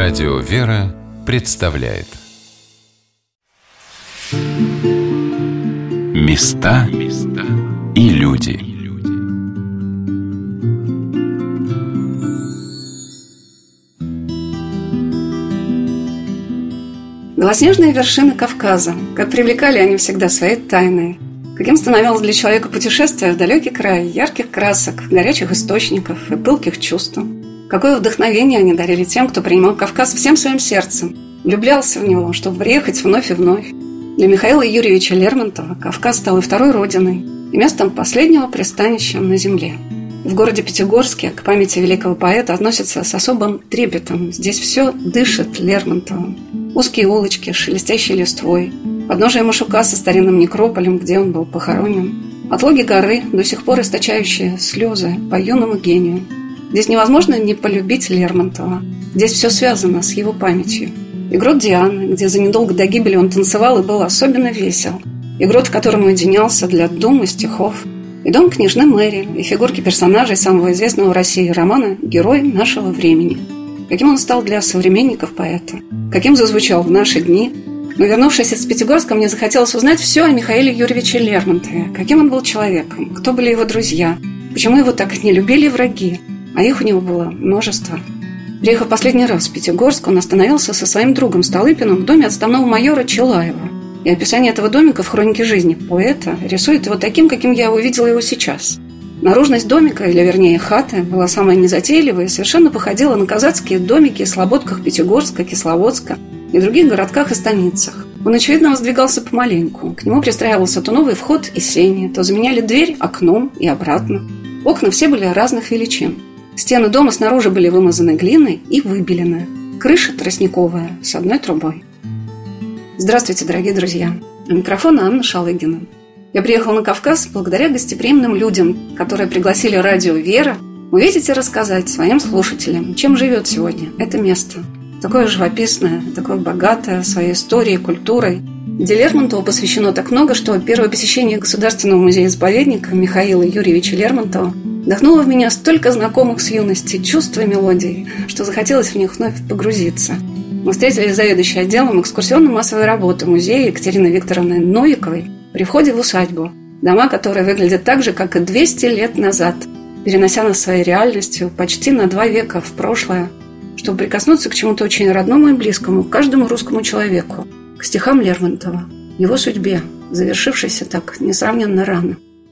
Радио «Вера» представляет Места и люди. Белоснежные вершины Кавказа, как привлекали они всегда своей тайной. Каким становилось для человека путешествие в далекий край ярких красок, горячих источников и пылких чувств. Какое вдохновение они дарили тем, кто принимал Кавказ всем своим сердцем, влюблялся в него, чтобы приехать вновь и вновь. Для Михаила Юрьевича Лермонтова Кавказ стал и второй родиной, и местом последнего пристанища на земле. В городе Пятигорске к памяти великого поэта относятся с особым трепетом. Здесь все дышит Лермонтовым. Узкие улочки, шелестящей листвой, подножие Машука со старинным некрополем, где он был похоронен, отлоги горы, до сих пор источающие слезы по юному гению. Здесь невозможно не полюбить Лермонтова. Здесь все связано с его памятью. И грот Дианы, где за недолго до гибели он танцевал и был особенно весел. И грот, в котором уединялся для дум и стихов. И дом княжны Мэри, и фигурки персонажей самого известного в России романа «Герой нашего времени». Каким он стал для современников поэта, каким зазвучал в наши дни. Но, вернувшись из Пятигорска, мне захотелось узнать все о Михаиле Юрьевиче Лермонтове. Каким он был человеком, кто были его друзья, почему его так не любили враги, а их у него было множество. Приехав последний раз в Пятигорск, он остановился со своим другом Столыпиным в доме отставного майора Челаева. И описание этого домика в хронике жизни поэта рисует его таким, каким я увидела его сейчас. Наружность домика, или вернее хаты, была самая незатейливая и совершенно походила на казацкие домики в слободках Пятигорска, Кисловодска и других городках и станицах. Он, очевидно, воздвигался помаленьку. К нему пристраивался то новый вход и сени, то заменяли дверь окном и обратно. Окна все были разных величин. Стены дома снаружи были вымазаны глиной и выбелены. Крыша тростниковая с одной трубой. Здравствуйте, дорогие друзья. У микрофона Анна Шалыгина. Я приехала на Кавказ благодаря гостеприимным людям, которые пригласили радио «Вера» увидеть и рассказать своим слушателям, чем живет сегодня это место. Такое живописное, такое богатое своей историей, культурой, где Лермонтову посвящено так много, что первое посещение Государственного музея-заповедника Михаила Юрьевича Лермонтова вдохнуло в меня столько знакомых с юности чувств и мелодий, что захотелось в них вновь погрузиться. Мы встретились с заведующей отделом экскурсионно-массовой работы музея Екатериной Викторовной Новиковой при входе в усадьбу, дома, которые выглядят так же, как и 200 лет назад, перенося нас своей реальностью почти на 2 века в прошлое, чтобы прикоснуться к чему-то очень родному и близкому каждому русскому человеку, к стихам Лермонтова, его судьбе, завершившейся так несравненно рано.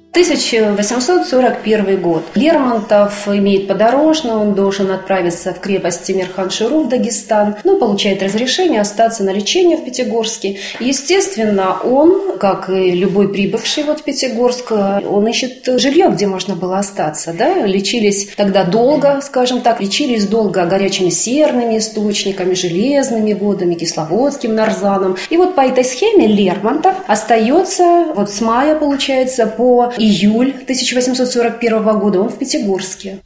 1841 год. Лермонтов имеет подорожную, он должен отправиться в крепость Темирхан-Шуру в Дагестан, но получает разрешение остаться на лечение в Пятигорске. Естественно, он, как и любой прибывший в Пятигорск, он ищет жилье, где можно было остаться. Да? Лечились тогда долго, скажем так, лечились долго горячими серными источниками, железными водами, кисловодским нарзаном. И вот по этой схеме Лермонтов остается с мая, получается, по июль 1841 года он в Пятигорске.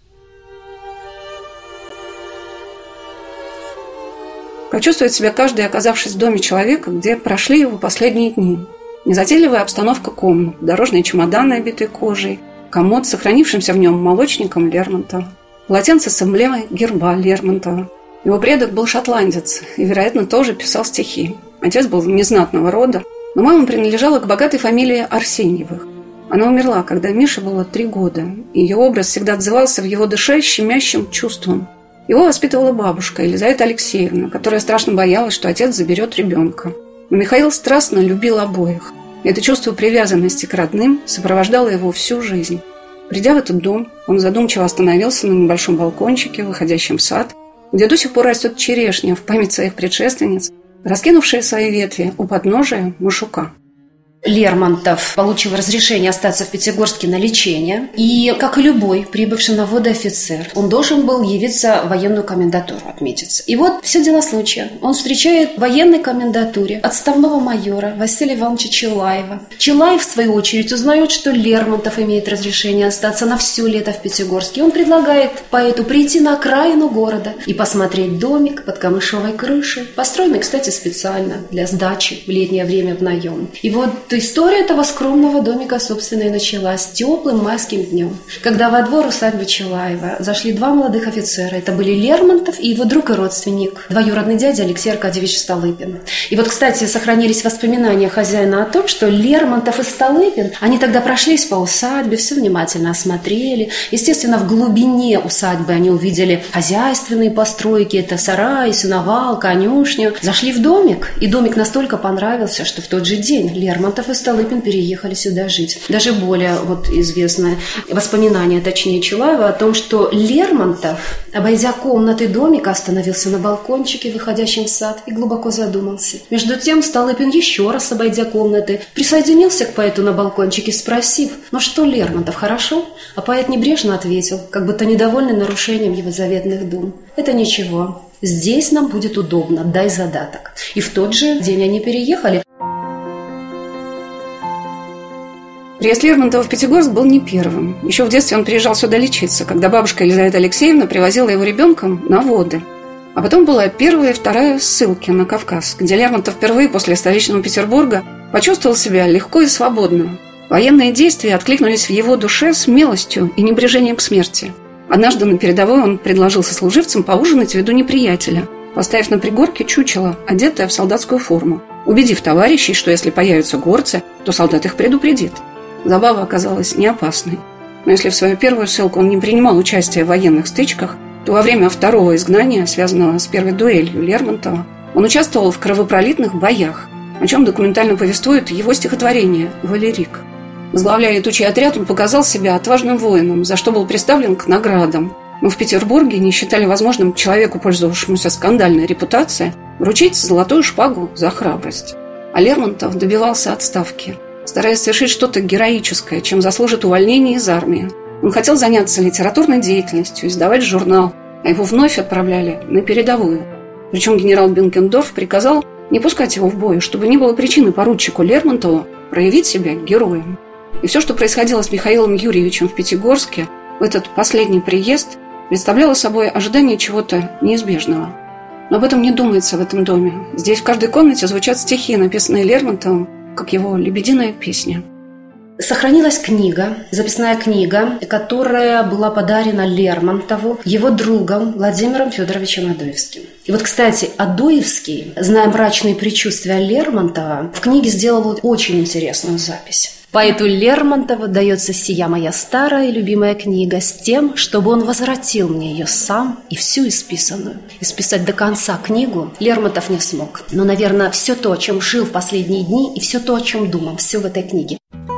Как чувствует себя каждый, оказавшись в доме человека, где прошли его последние дни. Незатейливая обстановка комнат, дорожные чемоданы, обитые кожей, комод с сохранившимся в нем молочником Лермонтова, полотенце с эмблемой герба Лермонтова. Его предок был шотландец и, вероятно, тоже писал стихи. Отец был незнатного рода, но мама принадлежала к богатой фамилии Арсеньевых. Она умерла, когда Мише было 3 года, и ее образ всегда отзывался в его душе щемящим чувством. Его воспитывала бабушка Елизавета Алексеевна, которая страшно боялась, что отец заберет ребенка. Но Михаил страстно любил обоих. И это чувство привязанности к родным сопровождало его всю жизнь. Придя в этот дом, он задумчиво остановился на небольшом балкончике, выходящем в сад, где до сих пор растет черешня в память своих предшественниц, раскинувшая свои ветви у подножия Машука. Лермонтов получил разрешение остаться в Пятигорске на лечение. И, как и любой прибывший на воды офицер, он должен был явиться в военную комендатуру, отметиться. И вот все дело случая. Он встречает в военной комендатуре отставного майора Василия Ивановича Челаева. Челаев, в свою очередь, узнает, что Лермонтов имеет разрешение остаться на все лето в Пятигорске. Он предлагает поэту прийти на окраину города и посмотреть домик под камышовой крышей, построенный, кстати, специально для сдачи в летнее время в наем. И вот история этого скромного домика, собственно, и началась теплым майским днем, когда во двор усадьбы Чилаева зашли два молодых офицера. Это были Лермонтов и его друг и родственник, двоюродный дядя Алексей Аркадьевич Столыпин. И вот, кстати, сохранились воспоминания хозяина о том, что Лермонтов и Столыпин, они тогда прошлись по усадьбе, все внимательно осмотрели. Естественно, в глубине усадьбы они увидели хозяйственные постройки, это сарай, сеновал, конюшню. Зашли в домик, и домик настолько понравился, что в тот же день Лермонтов и Столыпин переехали сюда жить. Даже более известное воспоминание, точнее, Чилаева о том, что Лермонтов, обойдя комнаты домика, остановился на балкончике, выходящем в сад, и глубоко задумался. Между тем Столыпин, еще раз обойдя комнаты, присоединился к поэту на балкончике, спросив: «Ну что, Лермонтов, хорошо?» А поэт небрежно ответил, как будто недовольный нарушением его заветных дум: «Это ничего. Здесь нам будет удобно, дай задаток». И в тот же день они переехали. Приезд Лермонтова в Пятигорск был не первым. Еще в детстве он приезжал сюда лечиться, когда бабушка Елизавета Алексеевна привозила его ребенком на воды. А потом была первая и вторая ссылки на Кавказ, где Лермонтов впервые после столичного Петербурга почувствовал себя легко и свободно. Военные действия откликнулись в его душе смелостью и небрежением к смерти. Однажды на передовой он предложил сослуживцам поужинать в виду неприятеля, поставив на пригорке чучело, одетое в солдатскую форму, убедив товарищей, что если появятся горцы, то солдат их предупредит. Забава оказалась не опасной. Но если в свою первую ссылку он не принимал участия в военных стычках, то во время второго изгнания, связанного с первой дуэлью Лермонтова, он участвовал в кровопролитных боях, о чем документально повествует его стихотворение «Валерик». Возглавляя летучий отряд, он показал себя отважным воином, за что был представлен к наградам. Но в Петербурге не считали возможным человеку, пользовавшемуся скандальной репутацией, вручить золотую шпагу за храбрость. А Лермонтов добивался отставки, стараясь совершить что-то героическое, чем заслужит увольнение из армии. Он хотел заняться литературной деятельностью, издавать журнал, а его вновь отправляли на передовую. Причем генерал Бенкендорф приказал не пускать его в бой, чтобы не было причины поручику Лермонтову проявить себя героем. И все, что происходило с Михаилом Юрьевичем в Пятигорске в этот последний приезд, представляло собой ожидание чего-то неизбежного. Но об этом не думается в этом доме. Здесь в каждой комнате звучат стихи, написанные Лермонтовым, как его «Лебединая песня». Сохранилась книга, записная книга, которая была подарена Лермонтову его другом Владимиром Федоровичем Адоевским. И вот, кстати, Адоевский, зная мрачные предчувствия Лермонтова, в книге сделал очень интересную запись. Поэту Лермонтову дается сия моя старая и любимая книга с тем, чтобы он возвратил мне ее сам и всю исписанную. Исписать до конца книгу Лермонтов не смог. Но, наверное, все то, о чем жил в последние дни, и все то, о чем думал, все в этой книге.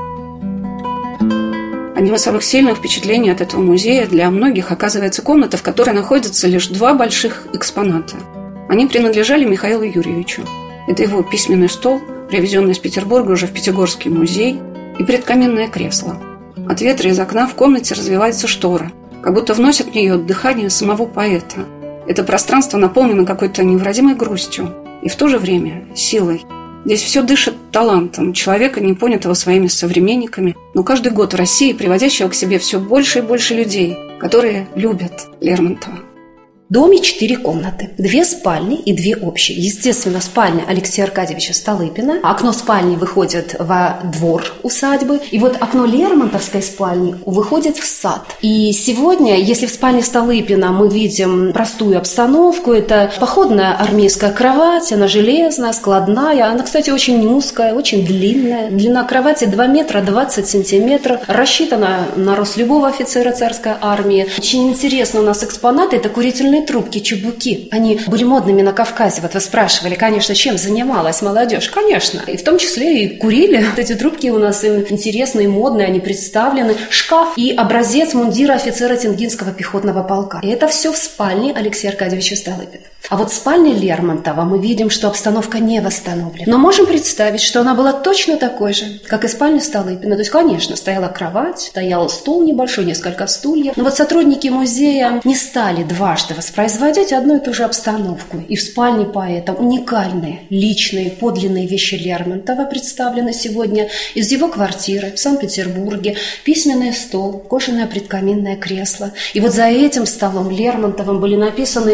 Одним из самых сильных впечатлений от этого музея для многих оказывается комната, в которой находятся лишь два больших экспоната. Они принадлежали Михаилу Юрьевичу. Это его письменный стол, привезенный из Петербурга уже в Пятигорский музей, и предкаменное кресло. От ветра из окна в комнате развивается штора, как будто вносит в нее дыхание самого поэта. Это пространство наполнено какой-то невыразимой грустью и в то же время силой. Здесь все дышит талантом человека, не понятого своими современниками, но каждый год в России приводящего к себе все больше и больше людей, которые любят Лермонтова. В доме 4 комнаты, 2 спальни и 2 общие. Естественно, спальня Алексея Аркадьевича Столыпина. Окно спальни выходит во двор усадьбы. И вот окно Лермонтовской спальни выходит в сад. И сегодня, если в спальне Столыпина мы видим простую обстановку, это походная армейская кровать, она железная, складная. Она, кстати, очень узкая, очень длинная. Длина кровати 2 метра 20 сантиметров. Рассчитана на рост любого офицера царской армии. Очень интересно у нас экспонаты. Это курительные трубки, чубуки. Они были модными на Кавказе. Вот вы спрашивали, конечно, чем занималась молодежь? Конечно. И в том числе и курили. Вот эти трубки у нас интересные, модные, они представлены. Шкаф и образец мундира офицера Тенгинского пехотного полка. И это все в спальне Алексея Аркадьевича Столыпина. А вот в спальне Лермонтова мы видим, что обстановка не восстановлена. Но можем представить, что она была точно такой же, как и спальня Столыпина. То есть, конечно, стояла кровать, стоял стол небольшой, несколько стульев. Но вот сотрудники музея не стали дважды воспроизводить одну и ту же обстановку. И в спальне поэта уникальные, личные, подлинные вещи Лермонтова представлены сегодня из его квартиры в Санкт-Петербурге. Письменный стол, кожаное предкаменное кресло. И вот за этим столом Лермонтовым были написаны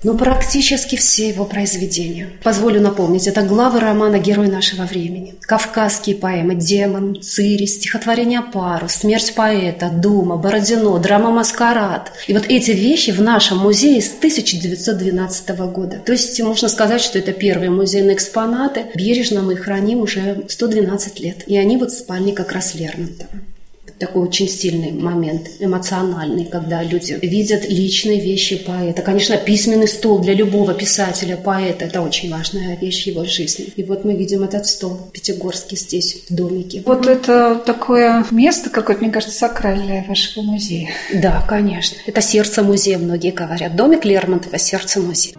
Ну, практически все его произведения. Позволю напомнить, это главы романа «Герой нашего времени». Кавказские поэмы «Демон», «Цири», стихотворение «Парус», «Смерть поэта», «Дума», «Бородино», драма «Маскарад». И вот эти вещи в нашем музее с 1912 года. То есть можно сказать, что это первые музейные экспонаты. Бережно мы их храним уже 112 лет. И они вот в спальне как раз Лермонтова. Такой очень сильный момент, эмоциональный, когда люди видят личные вещи поэта. Конечно, письменный стол для любого писателя, поэта – это очень важная вещь в его жизни. И вот мы видим этот стол пятигорский здесь, в домике. Вот это такое место какое-то, мне кажется, сакральное вашего музея. Да, конечно. Это сердце музея, многие говорят. Домик Лермонтова – сердце музея.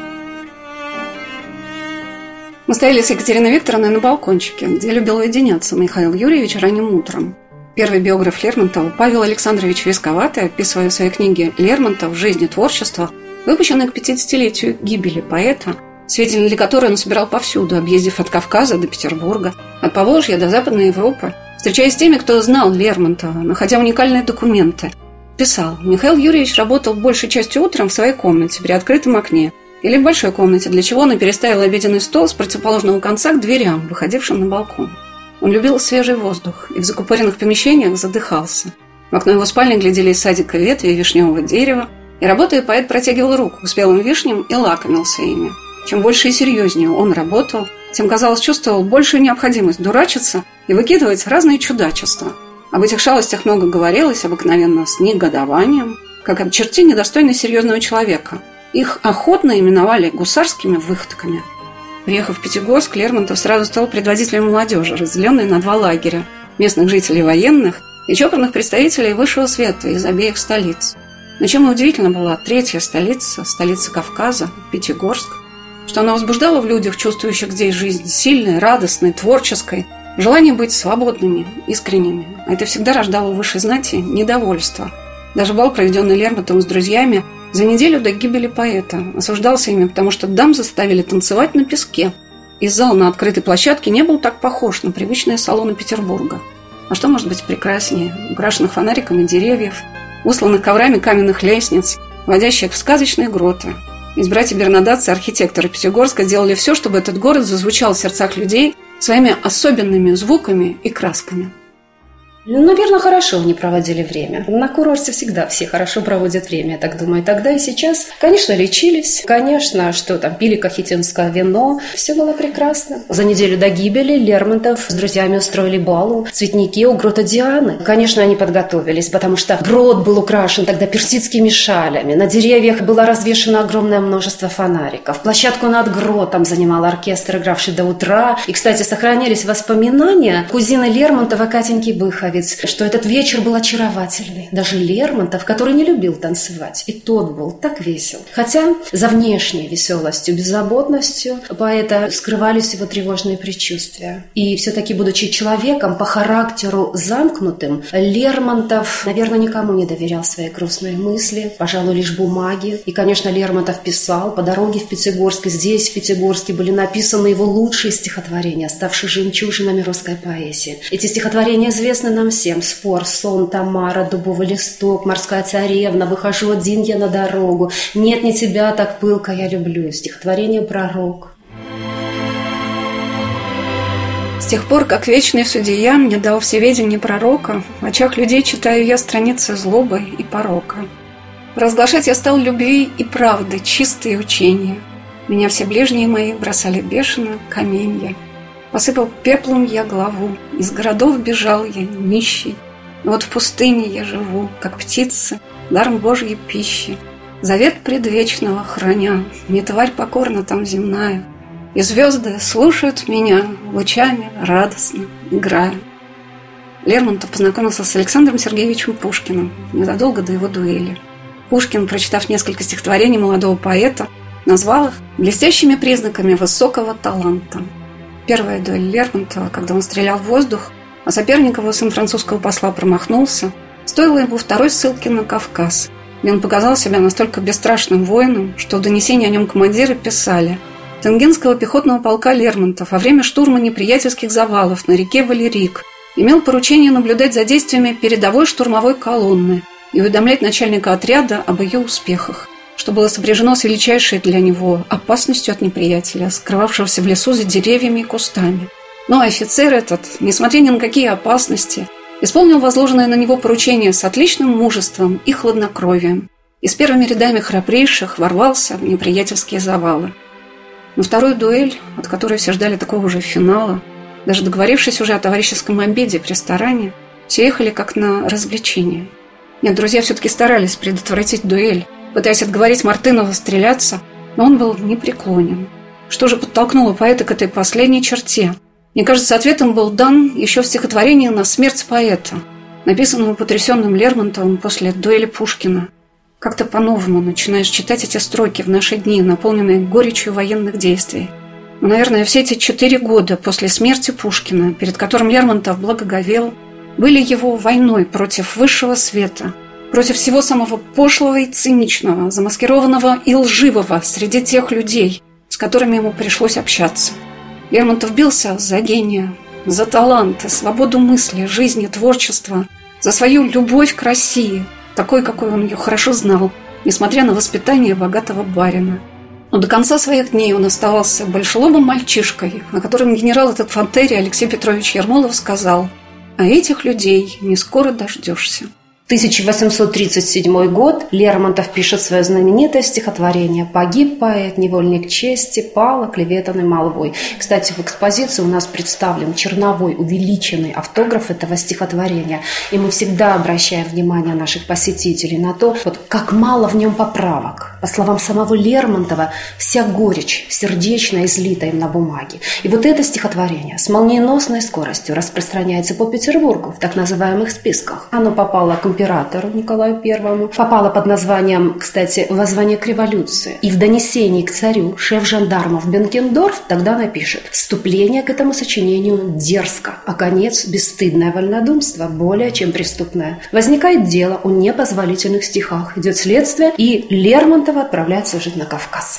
Мы стояли с Екатериной Викторовной на балкончике, где любил уединяться Михаил Юрьевич ранним утром. Первый биограф Лермонтова Павел Александрович Висковатый, описывая в своей книге «Лермонтов. Жизнь и творчество», выпущенной к 50-летию гибели поэта, сведения для которой он собирал повсюду, объездив от Кавказа до Петербурга, от Поволжья до Западной Европы, встречаясь с теми, кто знал Лермонтова, находя уникальные документы, писал: «Михаил Юрьевич работал большей частью утром в своей комнате при открытом окне или в большой комнате, для чего он и переставил обеденный стол с противоположного конца к дверям, выходившим на балкон. Он любил свежий воздух и в закупоренных помещениях задыхался. В окно его спальни глядели из садика ветви вишневого дерева, и, работая, поэт протягивал руку к спелым вишням и лакомился ими. Чем больше и серьезнее он работал, тем, казалось, чувствовал большую необходимость дурачиться и выкидывать разные чудачества. Об этих шалостях много говорилось, обыкновенно с негодованием, как об черте недостойной серьезного человека. Их охотно именовали гусарскими выходками». Приехав в Пятигорск, Лермонтов сразу стал предводителем молодежи, разделенной на два лагеря – местных жителей военных и чопорных представителей высшего света из обеих столиц. Но чем и удивительна была третья столица, столица Кавказа, Пятигорск, что она возбуждала в людях, чувствующих здесь жизнь сильной, радостной, творческой, желание быть свободными, искренними. А это всегда рождало у высшей знати недовольство. Даже бал, проведенный Лермонтовым с друзьями, за неделю до гибели поэта осуждался ими, потому что дам заставили танцевать на песке. И зал на открытой площадке не был так похож на привычные салоны Петербурга. А что может быть прекраснее украшенных фонариками деревьев, усланных коврами каменных лестниц, водящих в сказочные гроты? Избратья Бернадотцы, архитекторы Пятигорска, делали все, чтобы этот город зазвучал в сердцах людей своими особенными звуками и красками. Наверное, хорошо они проводили время. На курорте всегда все хорошо проводят время, я так думаю. Тогда и сейчас, конечно, лечились. Конечно, что там, пили кахетинское вино. Все было прекрасно. За неделю до гибели Лермонтов с друзьями устроили бал в цветнике у грота Дианы. Конечно, они подготовились, потому что грот был украшен тогда персидскими шалями. На деревьях было развешено огромное множество фонариков. Площадку над гротом занимал оркестр, игравший до утра. И, кстати, сохранились воспоминания кузины Лермонтова Катеньки Быховой, что этот вечер был очаровательный. Даже Лермонтов, который не любил танцевать, и тот был так весел. Хотя за внешней веселостью, беззаботностью поэта скрывались его тревожные предчувствия. И все-таки, будучи человеком по характеру замкнутым, Лермонтов, наверное, никому не доверял свои грустные мысли, пожалуй, лишь бумаге. И, конечно, Лермонтов писал по дороге в Пятигорск. Здесь, в Пятигорске, были написаны его лучшие стихотворения, ставшие жемчужинами русской поэзии. Эти стихотворения известны нам всем: «Спор», «Сон», «Тамара», «Дубовый листок», «Морская царевна», «Выхожу один я на дорогу», «Нет, не тебя так пылко я люблю», стихотворение «Пророк». С тех пор, как вечный судья мне дал всеведение пророка, в очах людей читаю я страницы злобы и порока. Разглашать я стал любви и правды, чистые учения. Меня все ближние мои бросали бешено каменья. Посыпал пеплом я главу, из городов бежал я нищий. Но вот в пустыне я живу, как птица, даром Божьей пищи. Завет предвечного храня, мне тварь покорна там земная. И звезды слушают меня, лучами радостно играя. Лермонтов познакомился с Александром Сергеевичем Пушкиным незадолго до его дуэли. Пушкин, прочитав несколько стихотворений молодого поэта, назвал их блестящими признаками высокого таланта. Первая дуэль Лермонтова, когда он стрелял в воздух, а соперник его, сын французского посла, промахнулся, стоило ему второй ссылки на Кавказ, где он показал себя настолько бесстрашным воином, что в донесении о нем командиры писали: Тенгинского пехотного полка Лермонтов во время штурма неприятельских завалов на реке Валерик имел поручение наблюдать за действиями передовой штурмовой колонны и уведомлять начальника отряда об ее успехах. что было сопряжено с величайшей для него опасностью от неприятеля, скрывавшегося в лесу за деревьями и кустами. Но офицер этот, несмотря ни на какие опасности, исполнил возложенное на него поручение с отличным мужеством и хладнокровием и с первыми рядами храбрейших ворвался в неприятельские завалы. На вторую дуэль, от которой все ждали такого же финала, даже договорившись уже о товарищеском обеде в ресторане, все ехали как на развлечение. Нет, друзья все-таки старались предотвратить дуэль, пытаясь отговорить Мартынова стреляться, но он был непреклонен. Что же подтолкнуло поэта к этой последней черте? Мне кажется, ответом был дан еще в стихотворении «На смерть поэта», написанному потрясенным Лермонтовым после дуэли Пушкина. Как-то по-новому начинаешь читать эти строки в наши дни, наполненные горечью военных действий. Но, наверное, все эти 4 года после смерти Пушкина, перед которым Лермонтов благоговел, были его войной против высшего света, против всего самого пошлого и циничного, замаскированного и лживого среди тех людей, с которыми ему пришлось общаться. Лермонтов бился за гения, за талант, свободу мысли, жизни, творчества, за свою любовь к России, такой, какой он ее хорошо знал, несмотря на воспитание богатого барина. Но до конца своих дней он оставался большелобым мальчишкой, о котором генерал этот фонтери Алексей Петрович Ермолов сказал: «А этих людей не скоро дождешься». 1837 год. Лермонтов пишет свое знаменитое стихотворение «Погиб поэт, невольник чести, пал оклеветанный молвой». Кстати, в экспозиции у нас представлен черновой увеличенный автограф этого стихотворения. И мы всегда обращаем внимание наших посетителей на то, вот как мало в нем поправок. По словам самого Лермонтова, вся горечь сердечно излита им на бумаге. И вот это стихотворение с молниеносной скоростью распространяется по Петербургу в так называемых списках. Оно попало к императору Николаю I, попало под названием, кстати, «Воззвание к революции». И в донесении к царю шеф жандармов Бенкендорф тогда напишет: «Вступление к этому сочинению дерзко, а конец – бесстыдное вольнодумство, более чем преступное. Возникает дело о непозволительных стихах, идет следствие, и Лермонтова отправляется жить на Кавказ».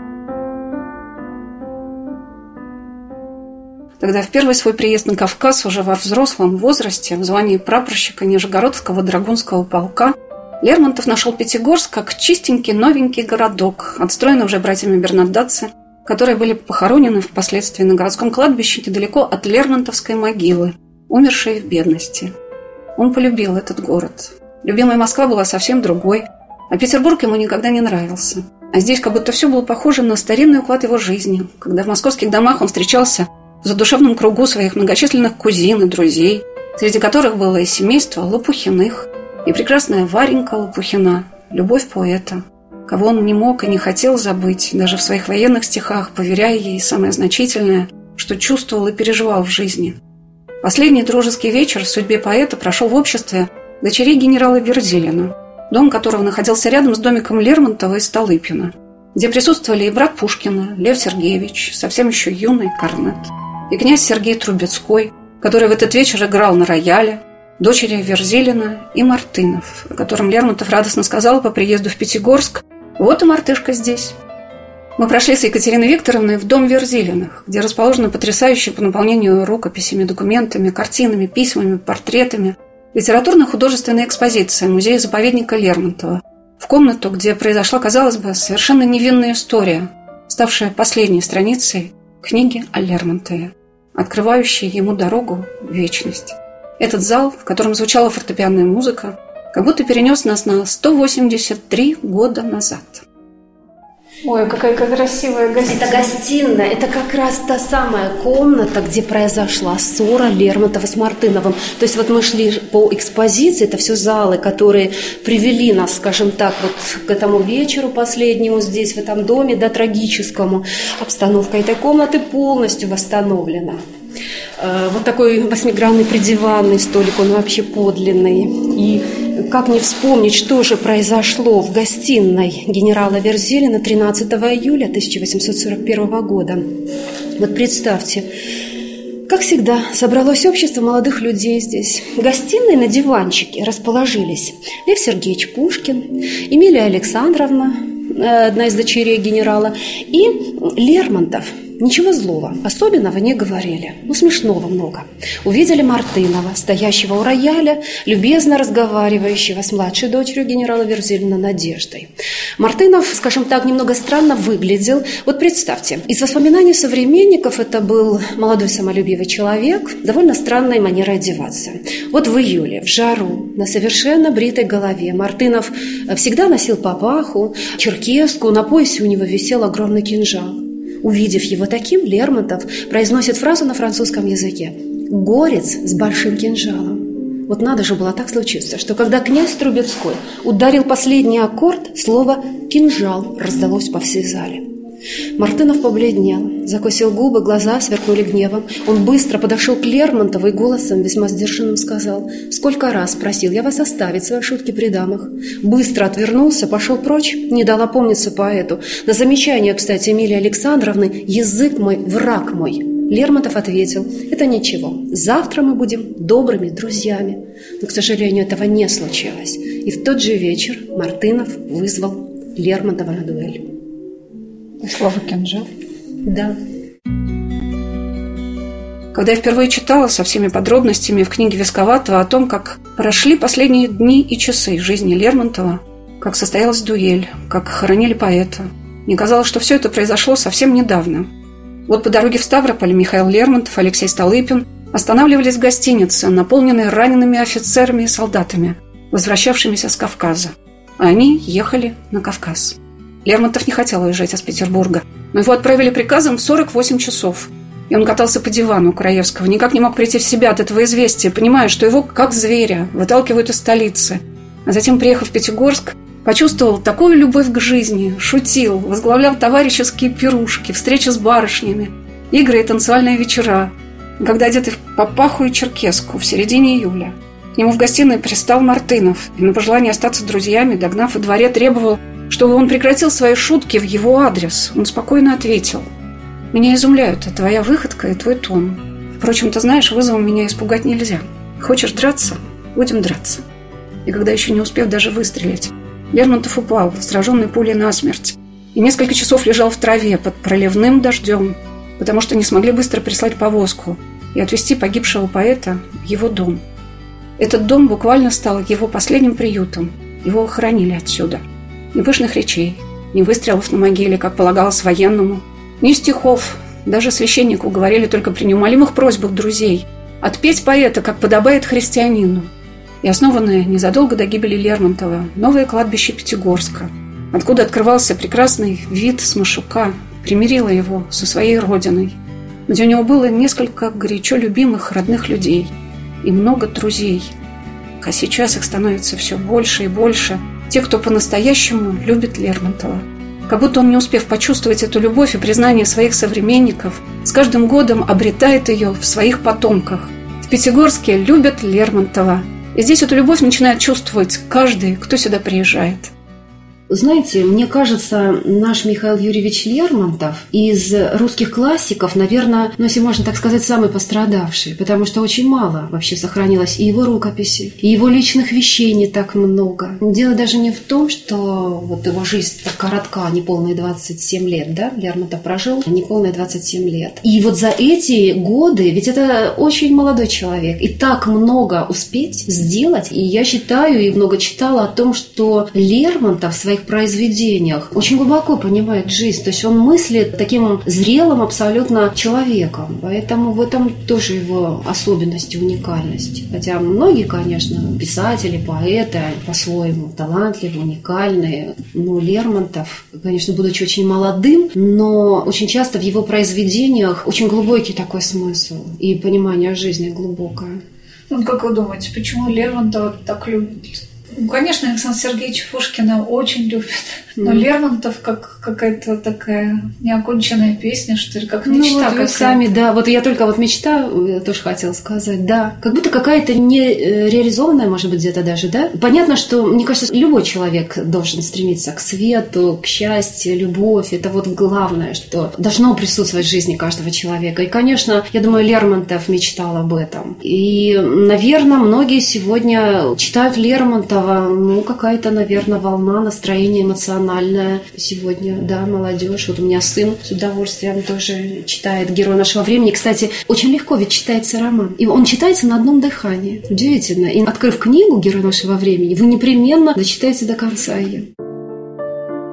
Тогда в первый свой приезд на Кавказ уже во взрослом возрасте, в звании прапорщика Нижегородского драгунского полка, Лермонтов нашел Пятигорск как чистенький новенький городок, отстроенный уже братьями Бернадотце, которые были похоронены впоследствии на городском кладбище недалеко от Лермонтовской могилы, умершей в бедности. Он полюбил этот город. Любимая Москва была совсем другой, а Петербург ему никогда не нравился. А здесь как будто все было похоже на старинный уклад его жизни, когда в московских домах он встречался в задушевном кругу своих многочисленных кузин и друзей, среди которых было и семейство Лопухиных, и прекрасная Варенька Лопухина, любовь поэта, кого он не мог и не хотел забыть, даже в своих военных стихах, поверяя ей самое значительное, что чувствовал и переживал в жизни. Последний дружеский вечер в судьбе поэта прошел в обществе дочерей генерала Верзилина, дом которого находился рядом с домиком Лермонтова и Столыпина, где присутствовали и брат Пушкина, Лев Сергеевич, совсем еще юный корнет, и князь Сергей Трубецкой, который в этот вечер играл на рояле, дочери Верзилина и Мартынов, о котором Лермонтов радостно сказал по приезду в Пятигорск: «Вот и мартышка здесь». Мы прошли с Екатериной Викторовной в дом Верзилиных, где расположена потрясающая по наполнению рукописями, документами, картинами, письмами, портретами литературно-художественная экспозиция музея-заповедника Лермонтова, в комнату, где произошла, казалось бы, совершенно невинная история, ставшая последней страницей книги о Лермонтове, открывающей ему дорогу в вечность. Этот зал, в котором звучала фортепианная музыка, как будто перенес нас на 183 года назад. Ой, какая красивая гостиная. Это гостиная, это как раз та самая комната, где произошла ссора Лермонтова с Мартыновым. То есть вот мы шли по экспозиции, это все залы, которые привели нас, скажем так, вот к этому вечеру последнему здесь, в этом доме, да, трагическому. Обстановка этой комнаты полностью восстановлена. Вот такой 8-гранный придиванный столик, он вообще подлинный. И как не вспомнить, что же произошло в гостиной генерала Верзилина 13 июля 1841 года. Вот представьте, как всегда, собралось общество молодых людей здесь. В гостиной на диванчике расположились Лев Сергеевич Пушкин, Эмилия Александровна, одна из дочерей генерала, и Лермонтов. Ничего злого, особенного не говорили, но смешного много. Увидели Мартынова, стоящего у рояля, любезно разговаривающего с младшей дочерью генерала Верзилина Надеждой. Мартынов, скажем так, немного странно выглядел. Вот представьте, из воспоминаний современников это был молодой самолюбивый человек, довольно странной манерой одеваться. Вот в июле, в жару, на совершенно бритой голове Мартынов всегда носил папаху, черкеску, на поясе у него висел огромный кинжал. Увидев его таким, Лермонтов произносит фразу на французском языке: «Горец с большим кинжалом». Вот надо же было так случиться, что когда князь Трубецкой ударил последний аккорд, слово «кинжал» раздалось по всей зале. Мартынов побледнел, закусил губы, глаза сверкнули гневом. Он быстро подошел к Лермонтову и голосом весьма сдержанным сказал: «Сколько раз просил я вас оставить свои шутки при дамах». Быстро отвернулся, пошел прочь, не дал опомниться поэту. На замечание, кстати, Эмилии Александровны: «Язык мой, враг мой». Лермонтов ответил: «Это ничего, завтра мы будем добрыми друзьями». Но, к сожалению, этого не случилось. И в тот же вечер Мартынов вызвал Лермонтова на дуэль. Слово «кинжал». Да. Когда я впервые читала со всеми подробностями в книге Висковатого о том, как прошли последние дни и часы жизни Лермонтова, как состоялась дуэль, как хоронили поэта, мне казалось, что все это произошло совсем недавно. Вот по дороге в Ставрополь Михаил Лермонтов, Алексей Столыпин останавливались в гостинице, наполненной ранеными офицерами и солдатами, возвращавшимися с Кавказа. А они ехали на Кавказ. Лермонтов не хотел уезжать из Петербурга, но его отправили приказом в 48 часов. И он катался по дивану у Краевского, никак не мог прийти в себя от этого известия, понимая, что его, как зверя, выталкивают из столицы. А затем, приехав в Пятигорск, почувствовал такую любовь к жизни, шутил, возглавлял товарищеские пирушки, встречи с барышнями, игры и танцевальные вечера. И когда, одетый в папаху и черкеску в середине июля, к нему в гостиной пристал Мартынов и на пожелание остаться друзьями, догнав во дворе, требовал, чтобы он прекратил свои шутки в его адрес. Он спокойно ответил: «Меня изумляют твоя выходка и твой тон. Впрочем, ты знаешь, вызовом меня испугать нельзя. Хочешь драться? Будем драться». И когда, еще не успев даже выстрелить, Лермонтов упал, сраженный пулей насмерть, и несколько часов лежал в траве под проливным дождем, потому что не смогли быстро прислать повозку и отвезти погибшего поэта в его дом. Этот дом буквально стал его последним приютом. Его хоронили отсюда. Ни пышных речей, ни выстрелов на могиле, как полагалось военному, ни стихов. Даже священнику говорили только при неумолимых просьбах друзей отпеть поэта, как подобает христианину. И основанное незадолго до гибели Лермонтова новое кладбище Пятигорска, откуда открывался прекрасный вид с Машука, примирило его со своей родиной, где у него было несколько горячо любимых родных людей и много друзей. А сейчас их становится все больше и больше, те, кто по-настоящему любит Лермонтова. Как будто он, не успев почувствовать эту любовь и признание своих современников, с каждым годом обретает ее в своих потомках. В Пятигорске любят Лермонтова. И здесь эту любовь начинает чувствовать каждый, кто сюда приезжает. Знаете, мне кажется, наш Михаил Юрьевич Лермонтов из русских классиков, наверное, если можно так сказать, самый пострадавший, потому что очень мало вообще сохранилось и его рукописи, и его личных вещей не так много. Дело даже не в том, что вот его жизнь так коротка, неполные 27 лет, да, Лермонтов прожил неполные 27 лет. И вот за эти годы, ведь это очень молодой человек, и так много успеть сделать, и я считаю, и много читала о том, что Лермонтов в своих произведениях очень глубоко понимает жизнь. То есть он мыслит таким зрелым абсолютно человеком. Поэтому в этом тоже его особенность и уникальность. Хотя многие, конечно, писатели, поэты по-своему талантливые, уникальные. Но Лермонтов, конечно, будучи очень молодым, но очень часто в его произведениях очень глубокий такой смысл и понимание жизни глубокое. Ну, как вы думаете, почему Лермонтова так любят? Ну, конечно, Александра Сергеевича Пушкина очень любят, но Лермонтов как какая-то такая неоконченная песня, что ли, как мечта. Ну, вот вы сами, да, вот я только вот мечта, я тоже хотела сказать, да, как будто какая-то нереализованная, может быть, где-то даже, да. Понятно, что, мне кажется, любой человек должен стремиться к свету, к счастью, любовь, это вот главное, что должно присутствовать в жизни каждого человека. И, конечно, я думаю, Лермонтов мечтал об этом. И, наверное, многие сегодня читают Лермонтова, ну, какая-то, наверное, волна, настроение эмоциональное сегодня, да, молодежь. Вот у меня сын с удовольствием тоже читает «Герой нашего времени». Кстати, очень легко ведь читается роман. И он читается на одном дыхании. Удивительно. И, открыв книгу «Герой нашего времени», вы непременно дочитаете до конца ее.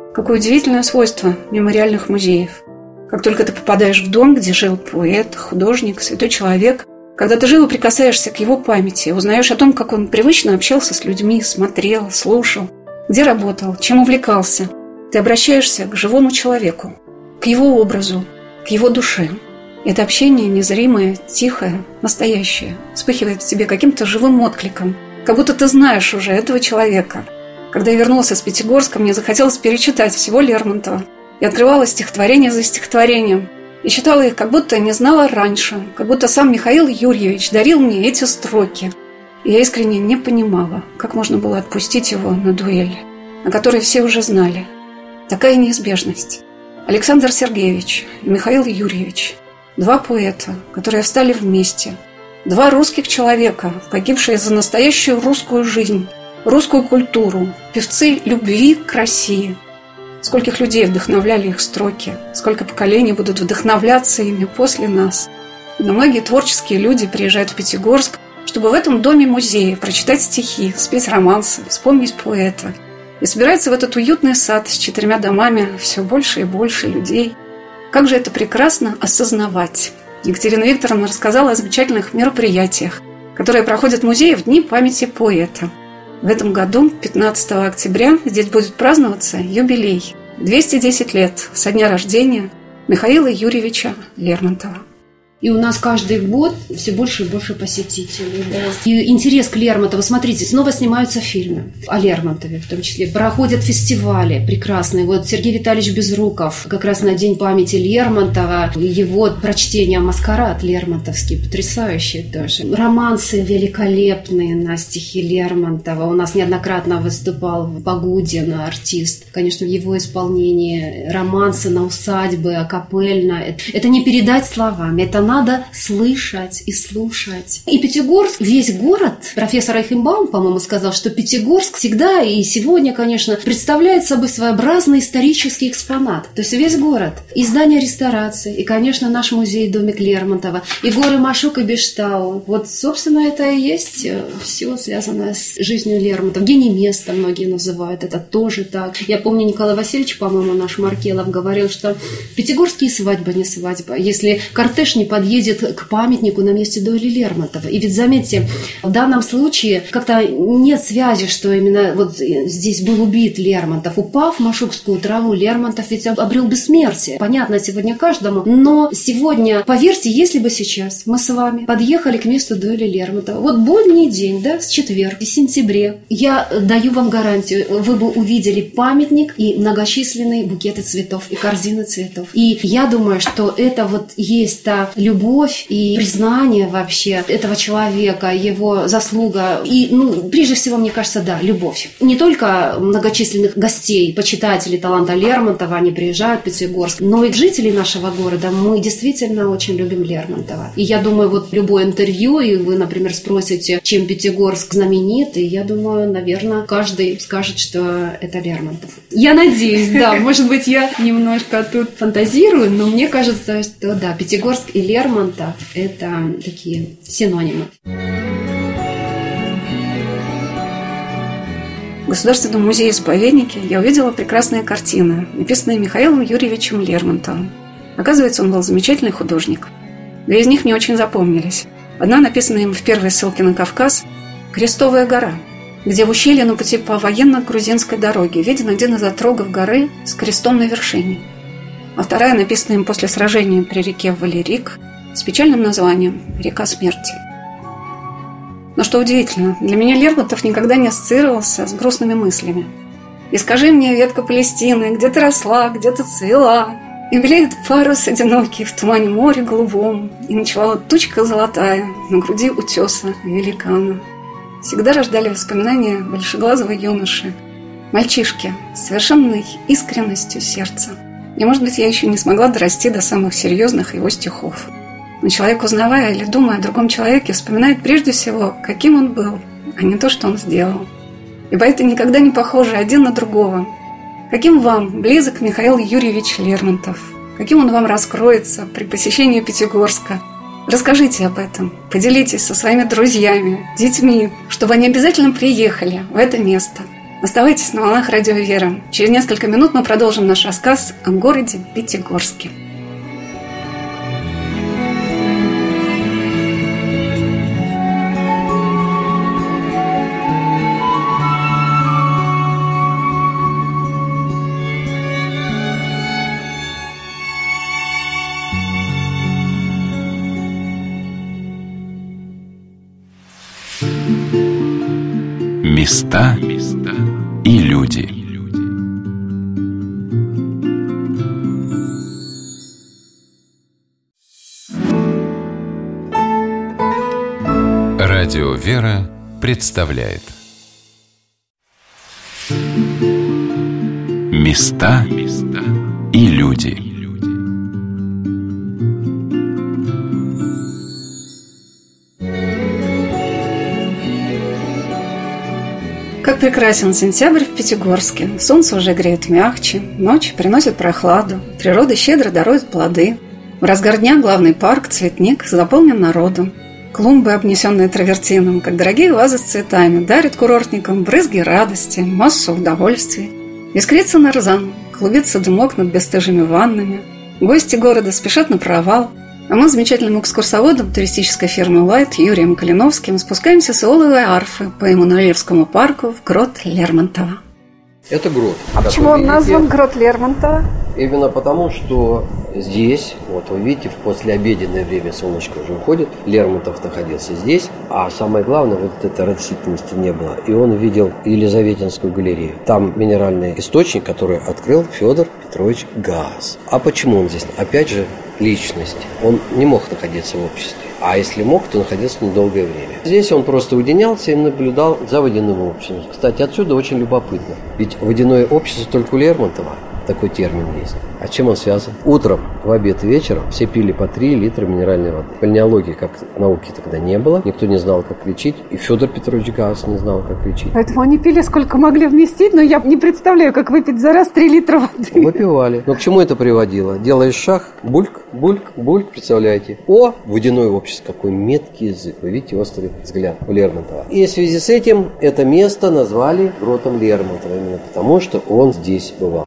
Какое удивительное свойство мемориальных музеев. Как только ты попадаешь в дом, где жил поэт, художник, святой человек, когда ты живо прикасаешься к его памяти, узнаешь о том, как он привычно общался с людьми, смотрел, слушал, где работал, чем увлекался, ты обращаешься к живому человеку, к его образу, к его душе. Это общение незримое, тихое, настоящее, вспыхивает в тебе каким-то живым откликом, как будто ты знаешь уже этого человека. Когда я вернулся с Пятигорска, мне захотелось перечитать всего Лермонтова. Я открывала стихотворение за стихотворением и читала их, как будто не знала раньше, как будто сам Михаил Юрьевич дарил мне эти строки. И я искренне не понимала, как можно было отпустить его на дуэль, о которой все уже знали. Такая неизбежность. Александр Сергеевич и Михаил Юрьевич – два поэта, которые встали вместе. Два русских человека, погибшие за настоящую русскую жизнь, русскую культуру, певцы любви к России. Скольких людей вдохновляли их строки, сколько поколений будут вдохновляться ими после нас. Но многие творческие люди приезжают в Пятигорск, чтобы в этом доме-музее прочитать стихи, спеть романсы, вспомнить поэта. И собирается в этот уютный сад с 4 домами все больше и больше людей. Как же это прекрасно осознавать. Екатерина Викторовна рассказала о замечательных мероприятиях, которые проходят в музее в Дни памяти поэта. В этом году, 15 октября, здесь будет праздноваться юбилей. 210 лет со дня рождения Михаила Юрьевича Лермонтова. И у нас каждый год все больше и больше посетителей. Да. И интерес к Лермонтову. Смотрите, снова снимаются фильмы о Лермонтове в том числе. Проходят фестивали прекрасные. Вот Сергей Витальевич Безруков как раз на День памяти Лермонтова. Его прочтение «Маскарад» лермонтовский, потрясающий тоже. Романсы великолепные на стихи Лермонтова. У нас неоднократно выступал Погудин, артист. Конечно, в его исполнении романсы на усадьбы, акапельно. Это не передать словами, это надо слышать и слушать. И Пятигорск, весь город, профессор Эйхенбаум, по-моему, сказал, что Пятигорск всегда и сегодня, конечно, представляет собой своеобразный исторический экспонат. То есть весь город. И здание реставрации, и, конечно, наш музей «Домик Лермонтова», и горы Машук и Бештау. Вот, собственно, это и есть все связанное с жизнью Лермонтова. Гений места многие называют, это тоже так. Я помню, Николай Васильевич, по-моему, наш Маркелов говорил, что пятигорские свадьба не свадьба, если кортеж не подъедет к памятнику на месте дуэли Лермонтова. И ведь, заметьте, в данном случае как-то нет связи, что именно вот здесь был убит Лермонтов. Упав в машукскую траву, Лермонтов ведь обрел бессмертие. Понятно сегодня каждому. Но сегодня, поверьте, если бы сейчас мы с вами подъехали к месту дуэли Лермонтова, вот будний день, да, с четверг, в сентябре, я даю вам гарантию, вы бы увидели памятник и многочисленные букеты цветов, и корзины цветов. И я думаю, что это вот есть та любовь и признание вообще этого человека, его заслуга. И, прежде всего, мне кажется, да, любовь. Не только многочисленных гостей, почитателей таланта Лермонтова, они приезжают в Пятигорск, но и жителей нашего города. Мы действительно очень любим Лермонтова. И я думаю, вот любое интервью, и вы, например, спросите, чем Пятигорск знаменит, и я думаю, наверное, каждый скажет, что это Лермонтов. Я надеюсь, да, может быть, я немножко тут фантазирую, но мне кажется, что да, Пятигорск и Лермонтов – это такие синонимы. В Государственном музее-заповеднике я увидела прекрасные картины, написанные Михаилом Юрьевичем Лермонтовым. Оказывается, он был замечательный художник. 2 из них мне очень запомнились. Одна, написанная им в первой ссылке на Кавказ, «Крестовая гора», где в ущелье на пути по военно-грузинской дороге виден один из отрогов горы с крестом на вершине. А вторая, написанная им после сражения при реке Валерик, с печальным названием «Река смерти». Но что удивительно, для меня Лермонтов никогда не ассоциировался с грустными мыслями. «И скажи мне, ветка Палестины, где ты росла, где ты цвела, и белеет парус одинокий в тумане моря голубом, и ночевала тучка золотая на груди утеса великана». Всегда рождали воспоминания большеглазого юноши, мальчишки с совершенной искренностью сердца. И, может быть, я еще не смогла дорасти до самых серьезных его стихов. Но человек, узнавая или думая о другом человеке, вспоминает прежде всего, каким он был, а не то, что он сделал. Ибо это никогда не похоже один на другого. Каким вам близок Михаил Юрьевич Лермонтов? Каким он вам раскроется при посещении Пятигорска? Расскажите об этом, поделитесь со своими друзьями, детьми, чтобы они обязательно приехали в это место. Оставайтесь на волнах радио «Вера». Через несколько минут мы продолжим наш рассказ о городе Пятигорске. Места и люди. Радио «Вера» представляет Места и люди. Как прекрасен сентябрь в Пятигорске. Солнце уже греет мягче, ночь приносит прохладу, природа щедро дарует плоды. В разгар дня главный парк, цветник, заполнен народом. Клумбы, обнесенные травертином, как дорогие вазы с цветами, дарят курортникам брызги радости, массу удовольствий. Искрится нарзан, клубится дымок над бесстыжими ваннами. Гости города спешат на провал. А мы с замечательным экскурсоводом туристической фирмы «Лайт» Юрием Калиновским спускаемся с Иоловой арфы по Эммануилевскому парку в грот Лермонтова. Это грот. А почему он назван грот Лермонтова? Именно потому, что здесь, вот вы видите, в послеобеденное время солнышко уже уходит, Лермонтов находился здесь, а самое главное, вот этой растительности не было. И он видел Елизаветинскую галерею. Там минеральный источник, который открыл Федор Петрович Гаас. А почему он здесь? Опять же, личность. Он не мог находиться в обществе. А если мог, то находился недолгое время. Здесь он просто уединялся и наблюдал за водяным обществом. Кстати, отсюда очень любопытно. Ведь водяное общество только у Лермонтова. Такой термин есть. А чем он связан? Утром, в обед и вечером все пили по 3 литра минеральной воды. Бальнеологии как науки тогда не было. Никто не знал, как лечить. И Федор Петрович Гаас не знал, как лечить. Поэтому они пили сколько могли вместить, но я не представляю, как выпить за раз 3 литра воды. Выпивали. Но к чему это приводило? Делаешь шаг, бульк, бульк, бульк, представляете? О, водяное общество, какой меткий язык. Вы видите острый взгляд у Лермонтова. И в связи с этим это место назвали гротом Лермонтова. Именно потому, что он здесь бывал.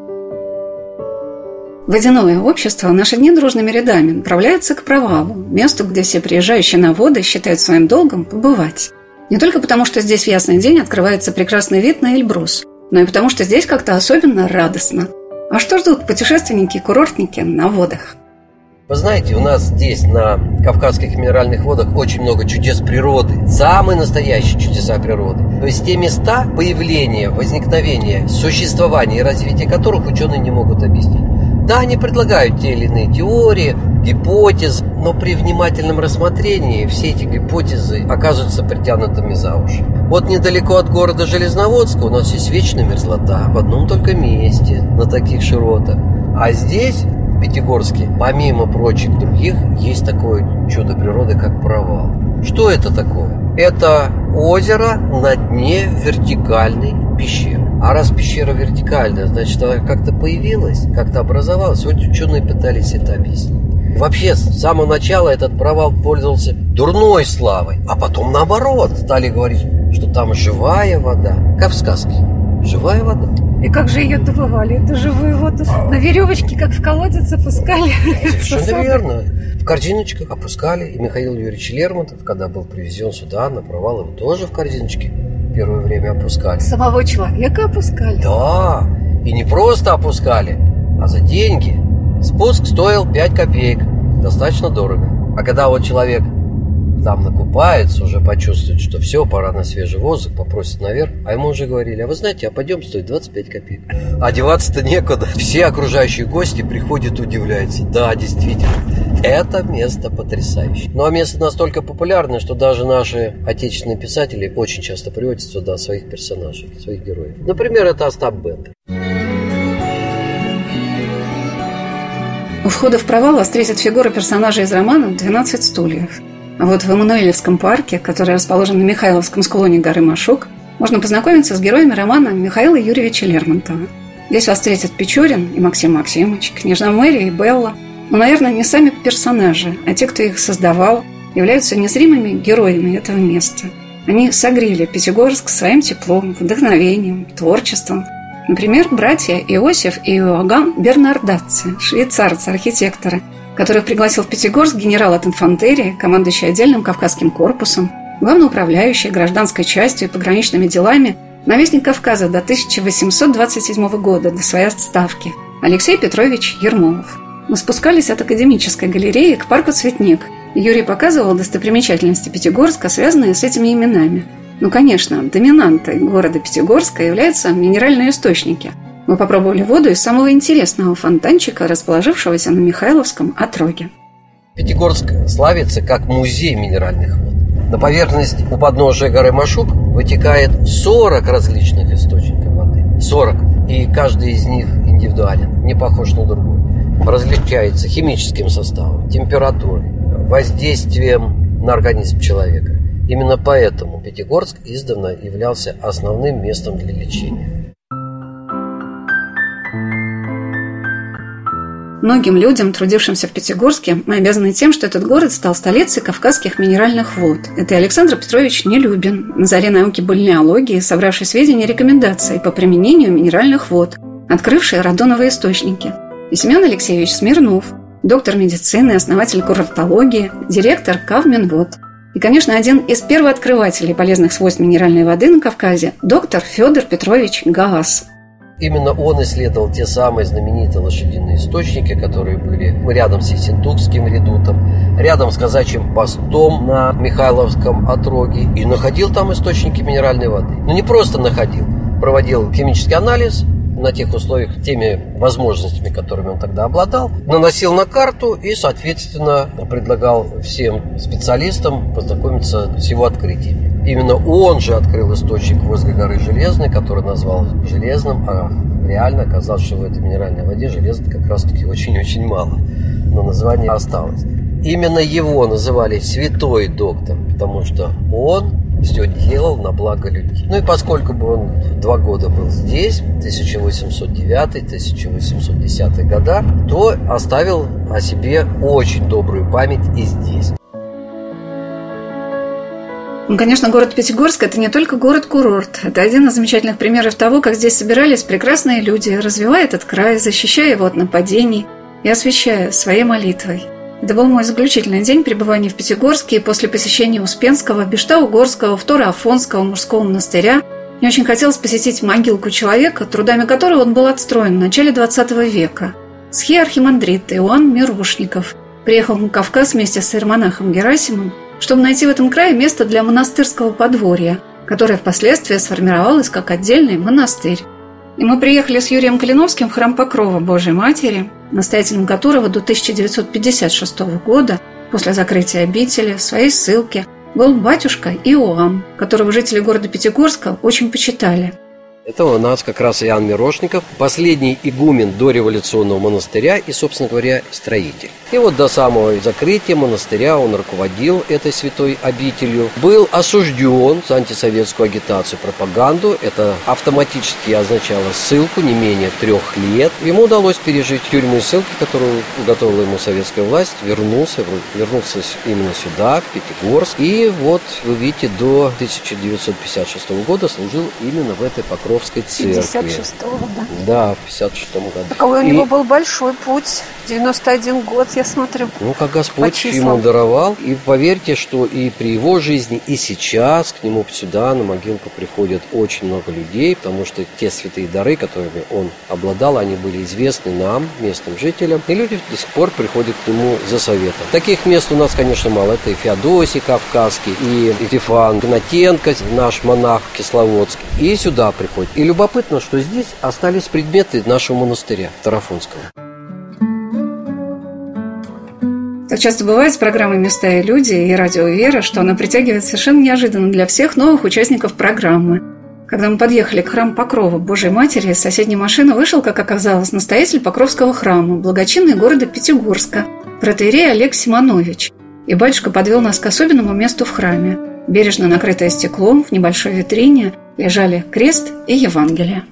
Водяное общество в наши дни дружными рядами направляется к провалу, месту, где все приезжающие на воды считают своим долгом побывать. Не только потому, что здесь в ясный день открывается прекрасный вид на Эльбрус, но и потому, что здесь как-то особенно радостно. А что ждут путешественники и курортники на водах? Вы знаете, у нас здесь, на Кавказских минеральных водах, очень много чудес природы. Самые настоящие чудеса природы. То есть те места появления, возникновения, существования и развития которых ученые не могут объяснить. Да, они предлагают те или иные теории, гипотезы, но при внимательном рассмотрении все эти гипотезы оказываются притянутыми за уши. Вот недалеко от города Железноводска у нас есть вечная мерзлота в одном только месте на таких широтах. А здесь, в Пятигорске, помимо прочих других, есть такое чудо природы, как провал. Что это такое? Это озеро на дне вертикальной пещеры. А раз пещера вертикальная, значит, она как-то появилась, как-то образовалась. Вот ученые пытались это объяснить. Вообще, с самого начала этот провал пользовался дурной славой. А потом, наоборот, стали говорить, что там живая вода. Как в сказке. Живая вода. И как же ее добывали, эту живую воду? На веревочке, как в колодец, опускали? Совершенно верно. В корзиночках опускали. И Михаил Юрьевич Лермонтов, когда был привезен сюда на провал, его тоже в корзиночке первое время опускали. Самого человека опускали? Да, и не просто опускали, а за деньги. Спуск стоил 5 копеек, достаточно дорого. А когда вот человек там накупается, уже почувствует, что все, пора на свежий воздух, попросит наверх, а ему уже говорили, а вы знаете, а пойдем, стоит 25 копеек. А деваться-то некуда. Все окружающие гости приходят и удивляются. Да, действительно, это место потрясающее. Ну а место настолько популярное, что даже наши отечественные писатели очень часто приводят сюда своих персонажей, своих героев. Например, это Остап Бендер. У входа в провал вас встретит фигура персонажа из романа «12 стульев». А вот в Эммануилевском парке, который расположен на Михайловском склоне горы Машук, можно познакомиться с героями романа Михаила Юрьевича Лермонтова. Здесь вас встретят Печорин и Максим Максимович, княжна Мэрия и Белла. Но, наверное, не сами персонажи, а те, кто их создавал, являются незримыми героями этого места. Они согрели Пятигорск своим теплом, вдохновением, творчеством. Например, братья Иосиф и Иоганн Бернардацци, швейцарцы-архитекторы, которых пригласил в Пятигорск генерал от инфантерии, командующий отдельным Кавказским корпусом, главноуправляющий гражданской частью и пограничными делами, наместник Кавказа до 1827 года, до своей отставки, Алексей Петрович Ермолов. Мы спускались от академической галереи к парку «Цветник». Юрий показывал достопримечательности Пятигорска, связанные с этими именами. Ну, конечно, доминантой города Пятигорска являются минеральные источники. Мы попробовали воду из самого интересного фонтанчика, расположившегося на Михайловском отроге. Пятигорск славится как музей минеральных вод. На поверхность у подножия горы Машук вытекает 40 различных источников воды. 40. И каждый из них индивидуален, не похож на другой. Различается химическим составом, температурой, воздействием на организм человека. Именно поэтому Пятигорск издавна являлся основным местом для лечения. Многим людям, трудившимся в Пятигорске, мы обязаны тем, что этот город стал столицей кавказских минеральных вод. Это и Александр Петрович Нелюбин, на заре науки бальнеологии, собравший сведения и рекомендации по применению минеральных вод, открывший радоновые источники. И Семен Алексеевич Смирнов, доктор медицины, основатель курортологии, директор Кавминвод. И, конечно, один из первооткрывателей полезных свойств минеральной воды на Кавказе – доктор Федор Петрович Гаас. Именно он исследовал те самые знаменитые лошадиные источники, которые были рядом с Ессентукским редутом, рядом с казачьим постом на Михайловском отроге, и находил там источники минеральной воды. Но не просто находил, проводил химический анализ на тех условиях, теми возможностями, которыми он тогда обладал, наносил на карту и, соответственно, предлагал всем специалистам познакомиться с его открытиями. Именно он же открыл источник возле горы Железной, который назвал Железным, а реально оказалось, что в этой минеральной воде железа как раз-таки очень-очень мало, но название осталось. Именно его называли «святой доктор», потому что он все делал на благо людей. Ну и поскольку бы он 2 года был здесь, 1809-1810 года, то оставил о себе очень добрую память и здесь. Ну, конечно, город Пятигорск – это не только город-курорт. Это один из замечательных примеров того, как здесь собирались прекрасные люди, развивая этот край, защищая его от нападений и освящая своей молитвой. Это был мой заключительный день пребывания в Пятигорске, и после посещения Успенского, Бешта-Угорского, Второафонского мужского монастыря мне очень хотелось посетить могилку человека, трудами которого он был отстроен в начале XX века. Схиархимандрит Иоанн Мирошников приехал на Кавказ вместе с иеромонахом Герасимом, чтобы найти в этом крае место для монастырского подворья, которое впоследствии сформировалось как отдельный монастырь. И мы приехали с Юрием Калиновским в храм Покрова Божией Матери, настоятелем которого до 1956 года, после закрытия обители, в своей ссылке, был батюшка Иоанн, которого жители города Пятигорска очень почитали. Это у нас как раз Иоанн Мирошников, последний игумен дореволюционного монастыря и, собственно говоря, строитель. И вот до самого закрытия монастыря он руководил этой святой обителью. Был осужден за антисоветскую агитацию, пропаганду. Это автоматически означало ссылку не менее 3 лет. Ему удалось пережить тюрьму и ссылки, которую уготовила ему советская власть. Вернулся именно сюда, в Пятигорск. И вот, вы видите, до 1956 года служил именно в этой Покровской церкви. 56-го, да? Да, в 56-м году. Таковой у него был большой путь. 91 год, я смотрю. Ну, как Господь ему даровал. И поверьте, что и при его жизни, и сейчас к нему сюда, на могилку, приходят очень много людей, потому что те святые дары, которыми он обладал, они были известны нам, местным жителям. И люди до сих пор приходят к нему за советом. Таких мест у нас, конечно, мало. Это и Феодосий Кавказский, и Ефифан Гнатенко, наш монах Кисловодский. И сюда приходят. И любопытно, что здесь остались предметы нашего монастыря Тарафонского. Так часто бывает с программой «Места и люди» и радио «Вера», что она притягивает совершенно неожиданно для всех новых участников программы. Когда мы подъехали к храму Покрова Божией Матери, из соседней машины вышел, как оказалось, настоятель Покровского храма, благочинный города Пятигорска, протоиерей Олег Симонович. И батюшка подвел нас к особенному месту в храме. Бережно накрытое стеклом, в небольшой витрине лежали крест и Евангелие.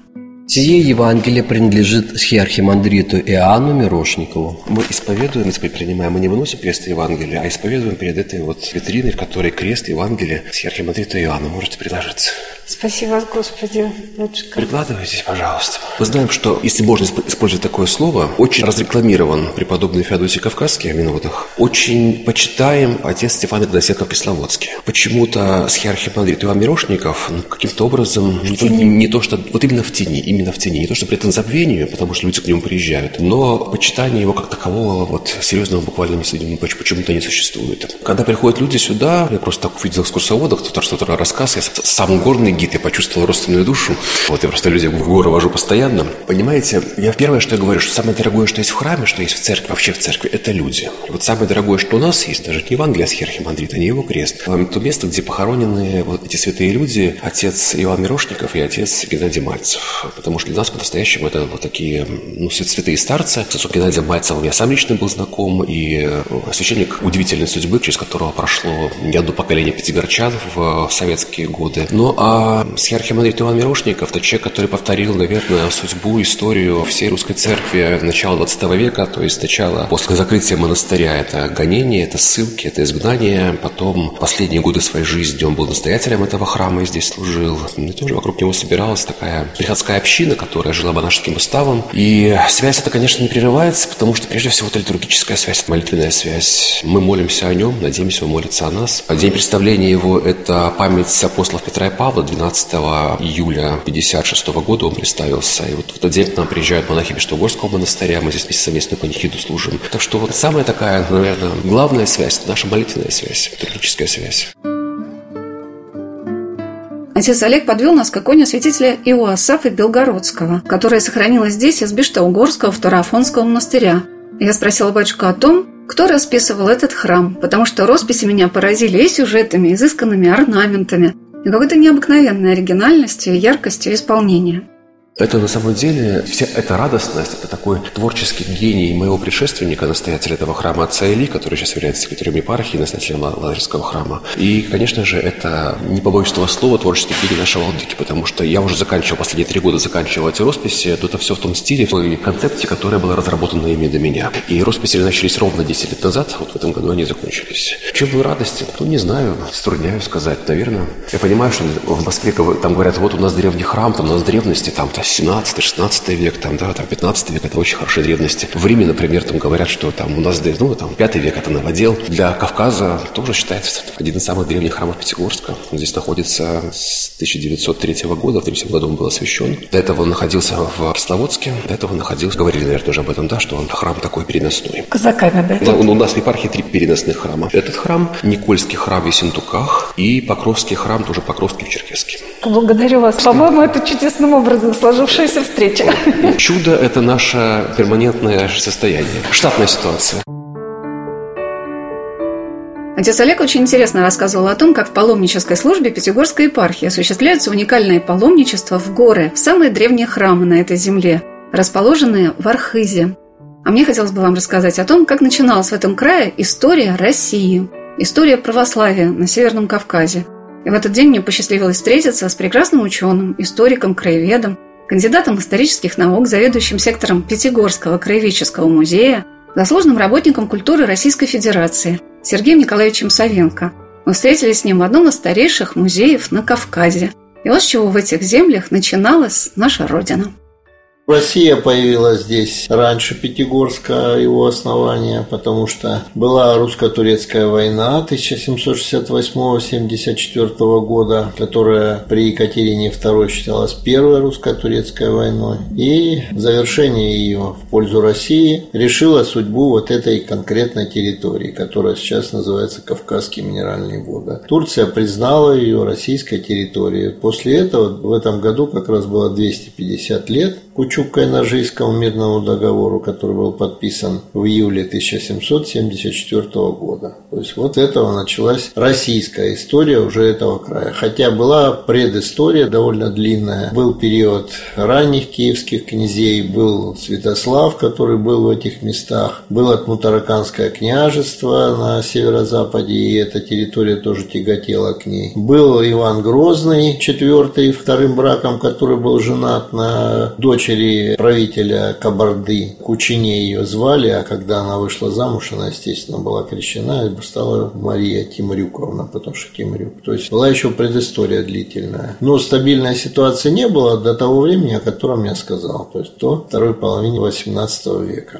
Сие Евангелие принадлежит архимандриту Иоанну Мирошникову. Мы исповедуем, принимаем, мы не выносим крест Евангелия, а исповедуем перед этой витриной, в которой крест Евангелия архимандрита Иоанна. Можете приложиться. Спасибо, Господи, батюшка. Прикладывайтесь, пожалуйста. Мы знаем, что, если можно использовать такое слово, очень разрекламирован преподобный Феодосий Кавказский о Миноводах. Очень почитаем отец Стефан Игнатьев Кисловодский. Почему-то архимандрит Иоанн Мирошников каким-то образом не то, что вот именно в тени, не то, что претензабвению, потому что люди к нему приезжают, но почитание его как такового серьезного буквально почему-то не существует. Когда приходят люди сюда, я просто так увидел экскурсоводов, кто-то что-то рассказывает, я сам горный гид, я почувствовал родственную душу, я просто людей в горы вожу постоянно. Понимаете, я первое, что я говорю, что самое дорогое, что есть в храме, что есть в церкви, вообще в церкви, это люди. И самое дорогое, что у нас есть, даже не Евангелие архимандрита, не его крест, а то место, где похоронены эти святые люди, отец Иоанн Мирошников и отец Геннадий Мальцев. Потому что для нас по-настоящему это такие святые старцы. С отцом Геннадием Мальцевым я сам лично был знаком, и священник удивительной судьбы, через которого прошло не одно поколение пятигорчан в советские годы. Ну а архимандрит Иоанн Мирошников – это человек, который повторил, наверное, судьбу, историю всей русской церкви начала 20 века, то есть сначала после закрытия монастыря это гонение, это ссылки, это изгнание. Потом последние годы своей жизни он был настоятелем этого храма и здесь служил. И тоже вокруг него собиралась такая приходская община, которая жила монашеским уставом. И связь эта, конечно, не прерывается, потому что прежде всего это литургическая связь, это молитвенная связь. Мы молимся о нем, надеемся, он молится о нас. День представления его – это память апостолов Петра и Павла. 12 июля 1956 года он представился. И в этот день к нам приезжают монахи Бештогорского монастыря, мы здесь вместе совместную панихиду служим. Так что самая такая, наверное, главная связь – наша молитвенная связь, литургическая связь. Отец Олег подвел нас к иконе святителя Иоасафа Белгородского, которая сохранилась здесь из Бештаугорского Второафонского монастыря. Я спросила батюшку о том, кто расписывал этот храм, потому что росписи меня поразили и сюжетами, изысканными орнаментами, и какой-то необыкновенной оригинальностью и яркостью исполнения. Это на самом деле, вся эта радостность, это такой творческий гений моего предшественника, настоятеля этого храма отца Ильи, который сейчас является секретарем епархии, настоятелем Лазаревского храма. И, конечно же, это, не побоюсь этого слова, творческий гений нашего владыки, потому что я уже последние 3 года заканчивал эти росписи, то это все в том стиле, в той концепции, которая была разработана ими до меня. И росписи начались ровно 10 лет назад, в этом году они закончились. В чем была радость? Не знаю, затрудняюсь сказать, наверное. Я понимаю, что в Москве там говорят, у нас древний храм, там у нас древности, там 17-16 век, там 15 век, это очень хорошие древности. В Риме, например, там говорят, что там у нас 5 век это новодел. Для Кавказа тоже считается один из самых древних храмов Пятигорска. Он здесь находится с 1903 года, в 1937 году он был освящен. До этого он находился в Кисловодске, говорили, наверное, уже об этом, да, что он храм такой переносной. Казаками, да? У нас в епархии 3 переносных храма. Этот храм, Никольский храм в Ессентуках и Покровский храм, тоже Покровский в Черкесске. Благодарю вас. По-моему, это чудесным образом сложившаяся встреча. Чудо – это наше перманентное состояние, штатная ситуация. Отец Олег очень интересно рассказывал о том, как в паломнической службе Пятигорской епархии осуществляется уникальное паломничество в горы, в самые древние храмы на этой земле, расположенные в Архызе. А мне хотелось бы вам рассказать о том, как начиналась в этом крае история России, история православия на Северном Кавказе. И в этот день мне посчастливилось встретиться с прекрасным ученым, историком, краеведом, кандидатом исторических наук, заведующим сектором Пятигорского краеведческого музея, заслуженным работником культуры Российской Федерации Сергеем Николаевичем Савенко. Мы встретились с ним в одном из старейших музеев на Кавказе. И вот с чего в этих землях начиналась наша Родина. Россия появилась здесь раньше Пятигорска, его основания, потому что была русско-турецкая война 1768-74 года, которая при Екатерине II считалась первой русско-турецкой войной. И завершение ее в пользу России решило судьбу вот этой конкретной территории, которая сейчас называется Кавказские минеральные воды. Турция признала ее российской территорией. После этого в этом году как раз было 250 лет. К Кременчуг-Кайнажийскому мирному договору, который был подписан в июле 1774 года. То есть вот с этого началась российская история уже этого края. Хотя была предыстория довольно длинная. Был период ранних киевских князей, был Святослав, который был в этих местах, было Тмутараканское княжество на северо-западе, и эта территория тоже тяготела к ней. Был Иван Грозный, четвертый, вторым браком, который был женат на дочери правителя Кабарды. Кучине ее звали, а когда она вышла замуж, она, естественно, была крещена и стала Мария Темрюковна, потому что Темрюк. То есть была еще предыстория длительная. Но стабильной ситуации не было до того времени, о котором я сказал, то есть до второй половины XVIII века.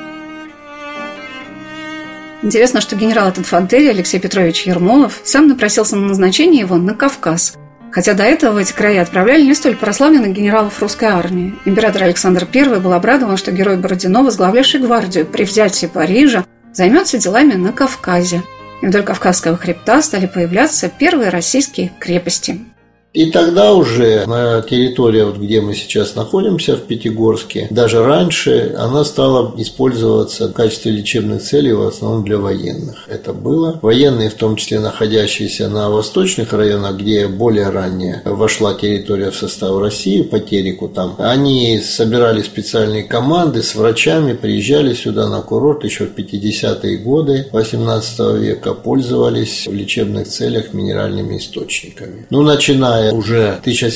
Интересно, что генерал от инфантерии Алексей Петрович Ермолов сам напросился на назначение его на Кавказ. Хотя до этого в эти края отправляли не столь прославленных генералов русской армии. Император Александр I был обрадован, что герой Бородино, возглавлявший гвардию при взятии Парижа, займется делами на Кавказе. И вдоль Кавказского хребта стали появляться первые российские крепости. И тогда уже на территории, вот где мы сейчас находимся, в Пятигорске, даже раньше она стала использоваться в качестве лечебных целей в основном для военных. Это было. Военные, в том числе находящиеся на восточных районах, где более ранее вошла территория в состав России, по Тереку там, они собирали специальные команды с врачами, приезжали сюда на курорт еще в 50-е годы 18 века, пользовались в лечебных целях минеральными источниками. Начиная уже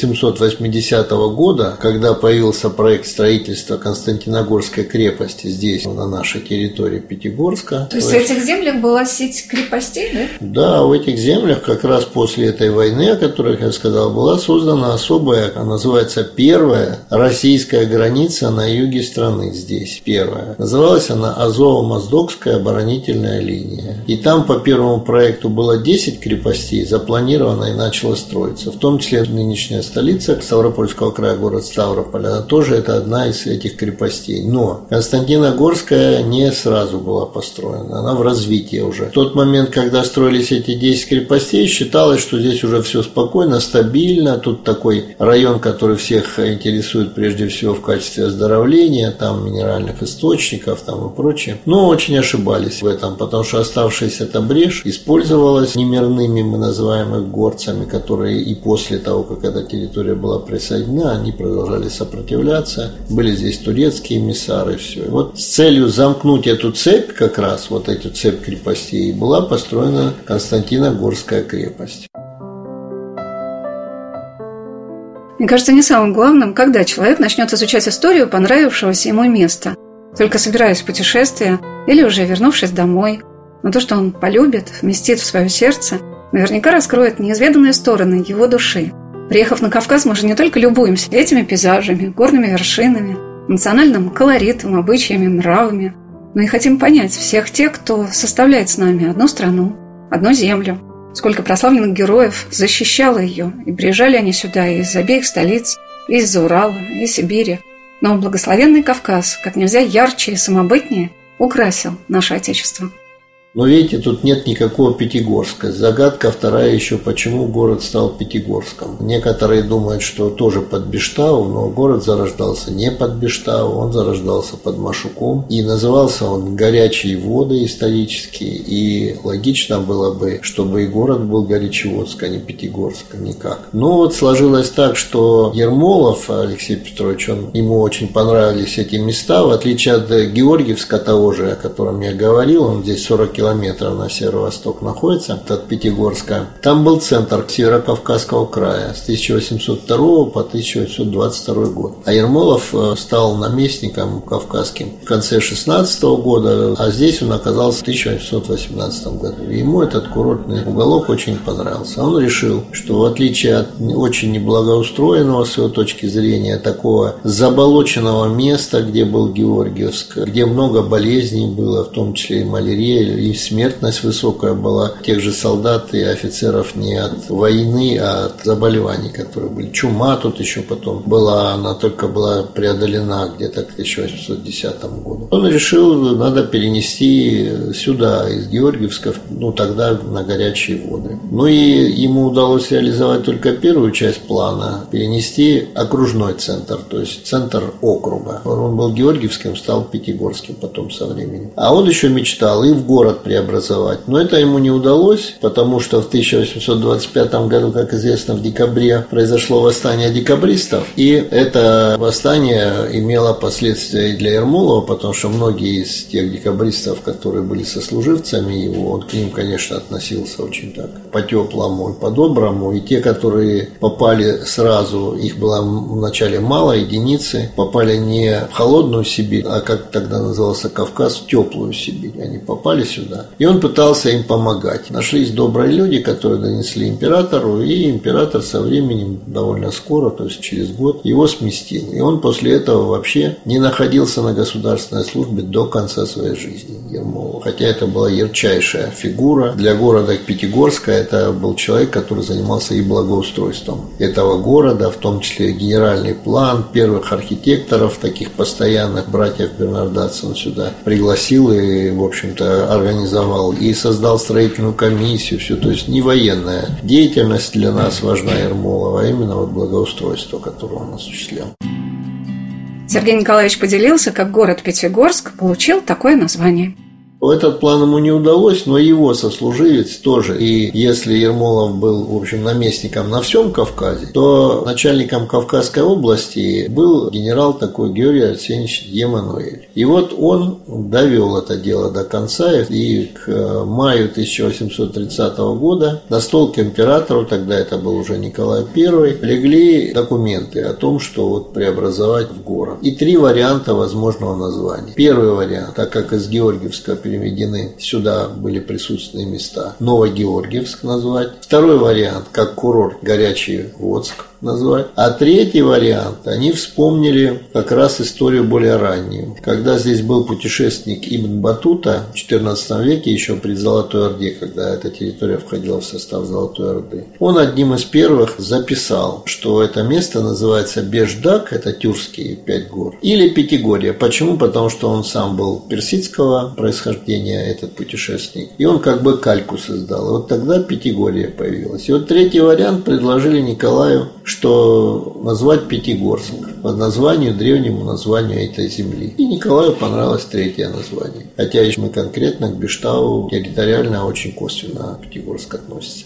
1780 года, когда появился проект строительства Константиногорской крепости здесь, на нашей территории Пятигорска. То есть в этих землях была сеть крепостей, да? Да, в этих землях как раз после этой войны, о которой я сказал, была создана особая, называется первая российская граница на юге страны здесь, первая. Называлась она Азово-Моздокская оборонительная линия. И там по первому проекту было 10 крепостей, запланировано и начало строиться. В том числе нынешняя столица Ставропольского края, город Ставрополь, она тоже это одна из этих крепостей. Но Константиногорская не сразу была построена, она в развитии уже. В тот момент, когда строились эти 10 крепостей, считалось, что здесь уже все спокойно, стабильно. Тут такой район, который всех интересует прежде всего в качестве оздоровления, там минеральных источников там и прочее. Но очень ошибались в этом, потому что оставшаяся эта брешь использовалась немирными, мы называем их горцами, которые и после того, как эта территория была присоединена, они продолжали сопротивляться. Были здесь турецкие эмиссары, все. И вот с целью замкнуть эту цепь, как раз вот эту цепь крепостей, была построена Константиногорская крепость. Мне кажется, не самым главным, когда человек начнет изучать историю понравившегося ему места, только собираясь в путешествие или уже вернувшись домой. Но то, что он полюбит, вместит в свое сердце, наверняка раскроет неизведанные стороны его души. Приехав на Кавказ, мы же не только любуемся этими пейзажами, горными вершинами, национальным колоритом, обычаями, нравами, но и хотим понять всех тех, кто составляет с нами одну страну, одну землю. Сколько прославленных героев защищало ее, и приезжали они сюда из обеих столиц, из-за Урала, из Сибири. Но благословенный Кавказ, как нельзя ярче и самобытнее, украсил наше Отечество. Но видите, тут нет никакого Пятигорска. Загадка вторая еще, почему город стал Пятигорском. Некоторые думают, что тоже под Бештау, но город зарождался не под Бештау, он зарождался под Машуком. И назывался он «Горячие воды» исторически. И логично было бы, чтобы и город был Горячеводск, а не Пятигорск, никак. Но вот сложилось так, что Ермолов Алексей Петрович, ему очень понравились эти места. В отличие от Георгиевска того же, о котором я говорил, он здесь 40 километров на северо-восток находится от Пятигорска. Там был центр Северо-Кавказского края с 1802 по 1822 год. А Ермолов стал наместником кавказским в конце 16 года, а здесь он оказался в 1818 году. И ему этот курортный уголок очень понравился. Он решил, что в отличие от очень неблагоустроенного с его точки зрения такого заболоченного места, где был Георгиевск, где много болезней было, в том числе и малярия, и и смертность высокая была тех же солдат и офицеров не от войны, а от заболеваний, которые были. Чума тут еще потом была, она только была преодолена где-то к 1810 году. Он решил, надо перенести сюда, из Георгиевска, тогда на горячие воды. И ему удалось реализовать только первую часть плана, перенести окружной центр, то есть центр округа. Он был Георгиевским, стал Пятигорским потом со временем. А он еще мечтал и в город преобразовать. Но это ему не удалось, потому что в 1825 году, как известно, в декабре произошло восстание декабристов. И это восстание имело последствия и для Ермолова, потому что многие из тех декабристов, которые были сослуживцами его, он к ним, конечно, относился очень так по-теплому и по-доброму. И те, которые попали сразу, их было вначале мало, единицы, попали не в холодную Сибирь, а как тогда назывался Кавказ, в теплую Сибирь. Они попали сюда. И он пытался им помогать. Нашлись добрые люди, которые донесли императору, и император со временем довольно скоро, то есть через год, его сместил. И он после этого вообще не находился на государственной службе до конца своей жизни, Ермолов. Хотя это была ярчайшая фигура. Для города Пятигорска это был человек, который занимался и благоустройством этого города, в том числе генеральный план, первых архитекторов, таких постоянных, братьев Бернардатцев, он сюда пригласил и, в общем-то, организовал и создал строительную комиссию, все, то есть не военная деятельность для нас важна Ермолова, а именно благоустройство, которое он осуществлял. Сергей Николаевич поделился, как город Пятигорск получил такое название. Этот план ему не удалось, но его сослуживец тоже. И если Ермолов был, в общем, наместником на всем Кавказе, то начальником Кавказской области был генерал такой Георгий Арсеньевич Емануэль. И вот он довел это дело до конца, и к маю 1830 года на стол к императору, тогда это был уже Николай I, легли документы о том, что вот преобразовать в город. И 3 варианта возможного названия. Первый вариант, так как из Георгиевска переведены сюда были присутственные места, Новогеоргиевск назвать. Второй вариант, как курорт Горячий Водск назвать. А третий вариант, они вспомнили как раз историю более раннюю. Когда здесь был путешественник Ибн Батута в XIV веке, еще при Золотой Орде, когда эта территория входила в состав Золотой Орды, он одним из первых записал, что это место называется Беждак, это тюркские 5 гор, или Пятигорье. Почему? Потому что он сам был персидского происхождения, этот путешественник, и он как бы кальку создал. И вот тогда Пятигорье появилось. И вот третий вариант предложили Николаю, что назвать Пятигорск по названию, древнему названию этой земли. И Николаю понравилось третье название. Хотя мы конкретно к Бештау территориально очень косвенно Пятигорск относится.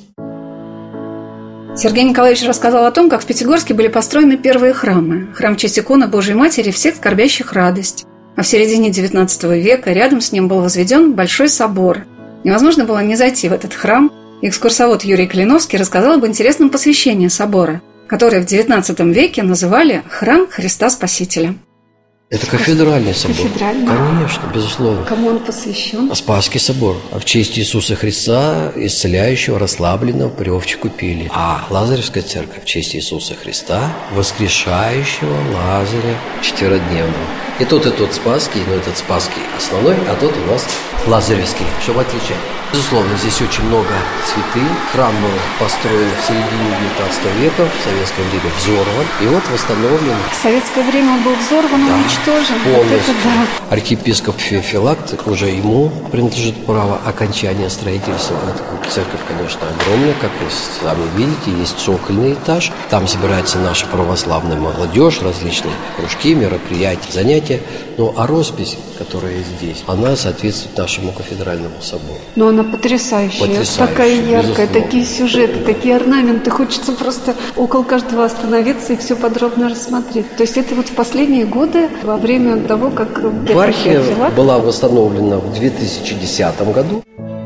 Сергей Николаевич рассказал о том, как в Пятигорске были построены первые храмы. Храм в честь иконы Божьей Матери всех скорбящих радость. А в середине XIX века рядом с ним был возведен Большой собор. Невозможно было не зайти в этот храм. Экскурсовод Юрий Клиновский рассказал об интересном посвящении собора, который в XIX веке называли «Храм Христа Спасителя». Это кафедральный собор. Кафедральный? Конечно, безусловно. Кому он посвящен? Спасский собор. В честь Иисуса Христа, исцеляющего расслабленного при овче купели. А Лазаревская церковь в честь Иисуса Христа, воскрешающего Лазаря четверодневного. И тот Спасский, но этот Спасский основной, а тот у нас Лазаревский, чтобы отличать. Безусловно, здесь очень много святых. Храм был построен в середине XIX века, в советское время взорван, и вот восстановлен. В советское время он был взорван и уничтожен. Полностью. Вот это да. Архиепископ Феофилакт, уже ему принадлежит право окончания строительства. Эта церковь, конечно, огромная, как вы сами видите, есть цокольный этаж. Там собирается наша православная молодежь, различные кружки, мероприятия, занятия. Ну, а роспись, которая здесь, она соответствует нашему кафедральному собору. Но она потрясающая, такая яркая, безусловно. Такие сюжеты, такие орнаменты. Хочется просто около каждого остановиться и все подробно рассмотреть. То есть это вот в последние годы, во время того, как епархия была восстановлена в 2010 году.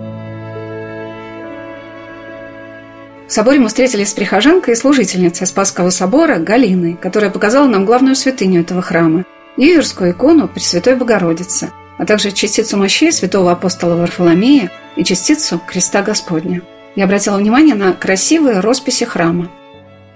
В соборе мы встретились с прихожанкой и служительницей Спасского собора Галиной, которая показала нам главную святыню этого храма – Иверскую икону Пресвятой Богородицы, а также частицу мощей святого апостола Варфоломея и частицу Креста Господня. Я обратила внимание на красивые росписи храма.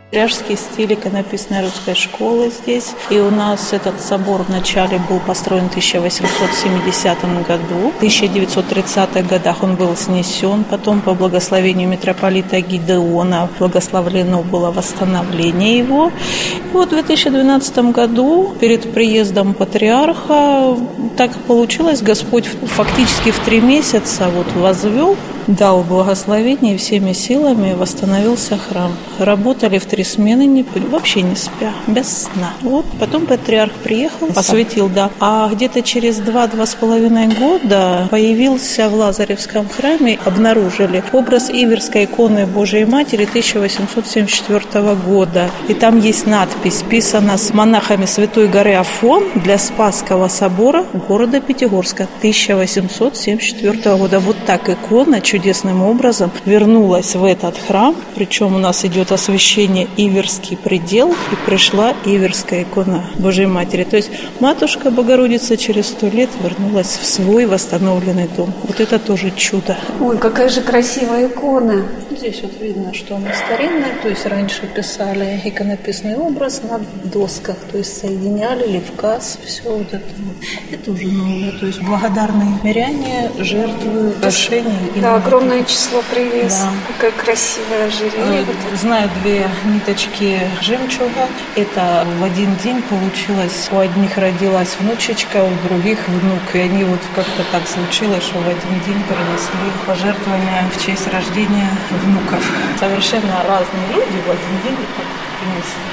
Ряжский стиль иконописной русской школы здесь. И у нас этот собор вначале был построен в 1870 году. В 1930-х годах он был снесен. Потом по благословению митрополита Гидеона благословлено было восстановление его. И вот в 2012 году перед приездом патриарха так получилось, Господь фактически в 3 месяца возвел, дал благословение, и всеми силами восстановился храм. Работали в 3 смены, вообще не спя, без сна. Потом патриарх приехал, посвятил, А где-то через 2-2,5 года появился в Лазаревском храме, обнаружили образ Иверской иконы Божией Матери 1874 года. И там есть надпись, писана с монахами Святой горы Афон для Спасского собора города Пятигорска 1874 года. Вот так икона чудесным образом вернулась в этот храм, причем у нас идет освящение Иверский предел, и пришла Иверская икона Божией Матери. То есть Матушка Богородица через 100 лет вернулась в свой восстановленный дом. Вот это тоже чудо. Ой, какая же красивая икона. Здесь видно, что она старинная, то есть раньше писали иконописный образ на досках, то есть соединяли левказ, все это. Это уже новое, то есть благодарные миряне жертвуют вершине. Да, огромное число привез. Да. Какая красивая ожерелье. Знаю 2 ниточки жемчуга. Это в один день получилось. У одних родилась внучечка, у других внук. И они как-то так случилось, что в один день принесли пожертвования в честь рождения внуков. Совершенно разные люди в один день принесли.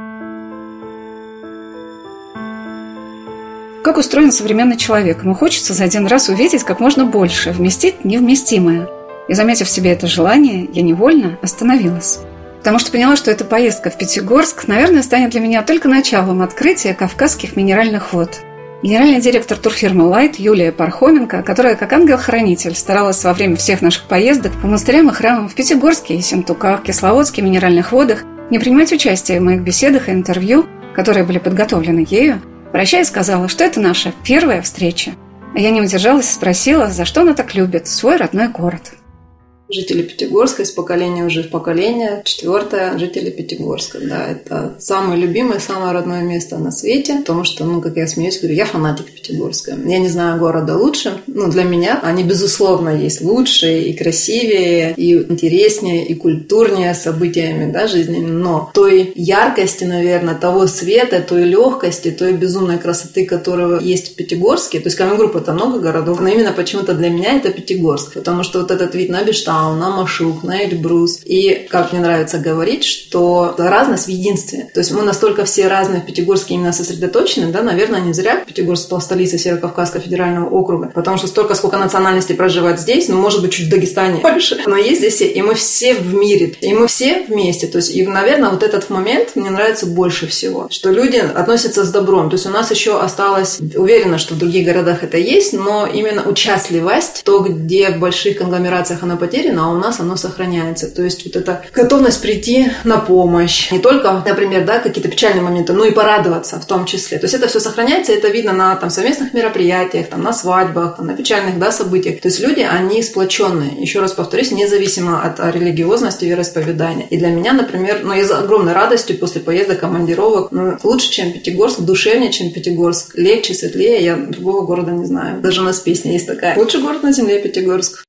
Как устроен современный человек? Ему хочется за один раз увидеть как можно больше, вместить невместимое. И, заметив в себе это желание, я невольно остановилась. Потому что поняла, что эта поездка в Пятигорск, наверное, станет для меня только началом открытия кавказских минеральных вод. Генеральный директор турфирмы «Лайт» Юлия Пархоменко, которая как ангел-хранитель старалась во время всех наших поездок по монастырям и храмам в Пятигорске, Ессентуках, Кисловодске, минеральных водах, не принимать участие в моих беседах и интервью, которые были подготовлены ею, прощаясь, сказала, что это наша первая встреча. А я не удержалась и спросила, за что она так любит свой родной город. Жители Пятигорска из поколения уже в поколение, 4-е жители Пятигорска. Да, это самое любимое, самое родное место на свете, потому что, как я смеюсь, говорю, я фанатик Пятигорска. Я не знаю города лучше, для меня они, безусловно, есть лучше и красивее, и интереснее, и культурнее событиями, жизненными, но той яркости, наверное, того света, той легкости, той безумной красоты, которая есть в Пятигорске, то есть Каменгрупп — это много городов, но именно почему-то для меня это Пятигорск, потому что этот вид на Бештау, на Машук, на Эльбрус. И, как мне нравится говорить, что разность в единстве. То есть мы настолько все разные в Пятигорске именно сосредоточены, наверное, не зря Пятигорск стал столицей Северо-Кавказского федерального округа, потому что столько, сколько национальностей проживает здесь, может быть, чуть в Дагестане больше, но есть здесь все, и мы все в мире, и мы все вместе. То есть, и, наверное, этот момент мне нравится больше всего, что люди относятся с добром. То есть у нас еще осталось, уверена, что в других городах это есть, но именно участливость, то, где в больших конгломерациях она потеряна, а у нас оно сохраняется. То есть эта готовность прийти на помощь. Не только, например, какие-то печальные моменты, но и порадоваться в том числе. То есть это все сохраняется, это видно на совместных мероприятиях, на свадьбах, на печальных событиях. То есть люди, они сплоченные. Еще раз повторюсь, независимо от религиозности, вероисповедания. И для меня, например, я с огромной радостью после поездок, командировок, лучше, чем Пятигорск, душевнее, чем Пятигорск, легче, светлее, я другого города не знаю. Даже у нас песня есть такая. Лучший город на земле — Пятигорск.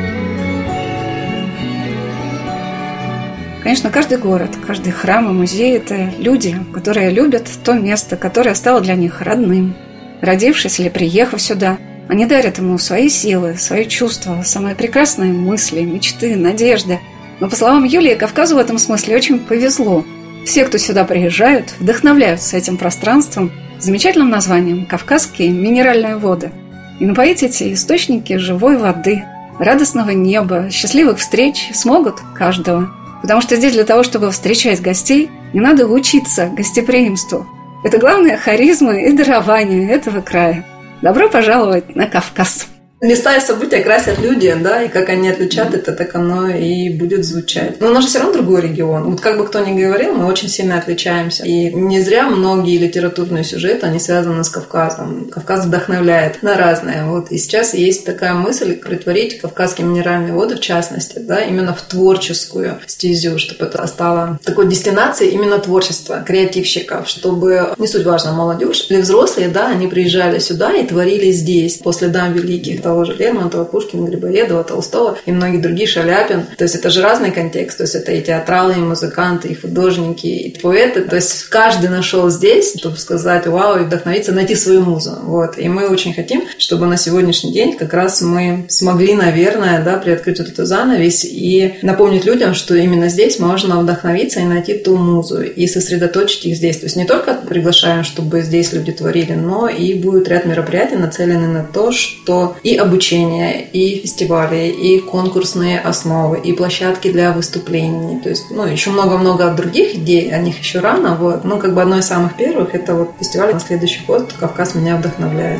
Конечно, каждый город, каждый храм и музей – это люди, которые любят то место, которое стало для них родным. Родившись или приехав сюда, они дарят ему свои силы, свои чувства, самые прекрасные мысли, мечты, надежды. Но, по словам Юлии, Кавказу в этом смысле очень повезло. Все, кто сюда приезжают, вдохновляются этим пространством, замечательным названием «Кавказские минеральные воды». И напоить эти источники живой воды, радостного неба, счастливых встреч смогут каждого. Потому что здесь для того, чтобы встречать гостей, не надо учиться гостеприимству. Это главное харизма и дарование этого края. Добро пожаловать на Кавказ! Места и события красят люди, да, и как они отличат это, так оно и будет звучать. Но у нас же все равно другой регион. Вот как бы кто ни говорил, мы очень сильно отличаемся. И не зря многие литературные сюжеты, они связаны с Кавказом. Кавказ вдохновляет на разное. Вот. И сейчас есть такая мысль претворить кавказские минеральные воды, в частности, да, именно в творческую стезю, чтобы это стало такой дестинацией именно творчества, креативщиков, чтобы, не суть важно, молодежь или взрослые, да, они приезжали сюда и творили здесь, по следам великих, того же Лермонтова, Пушкина, Грибоедова, Толстого и многие другие, Шаляпин. То есть это же разный контекст, то есть это и театралы, и музыканты, и художники, и поэты. То есть каждый нашел здесь, чтобы сказать вау, и вдохновиться, найти свою музу. Вот. И мы очень хотим, чтобы на сегодняшний день как раз мы смогли, наверное, да, приоткрыть вот эту занавес и напомнить людям, что именно здесь можно вдохновиться и найти ту музу, и сосредоточить их здесь. То есть не только приглашаем, чтобы здесь люди творили, но и будет ряд мероприятий, нацелены на то, что и обучение, и фестивали, и конкурсные основы, и площадки для выступлений. То есть, еще много-много других идей, о них еще рано. Вот. Но как бы одно из самых первых – это вот фестиваль на следующий год «Кавказ меня вдохновляет».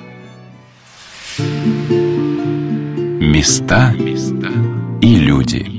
Места и люди.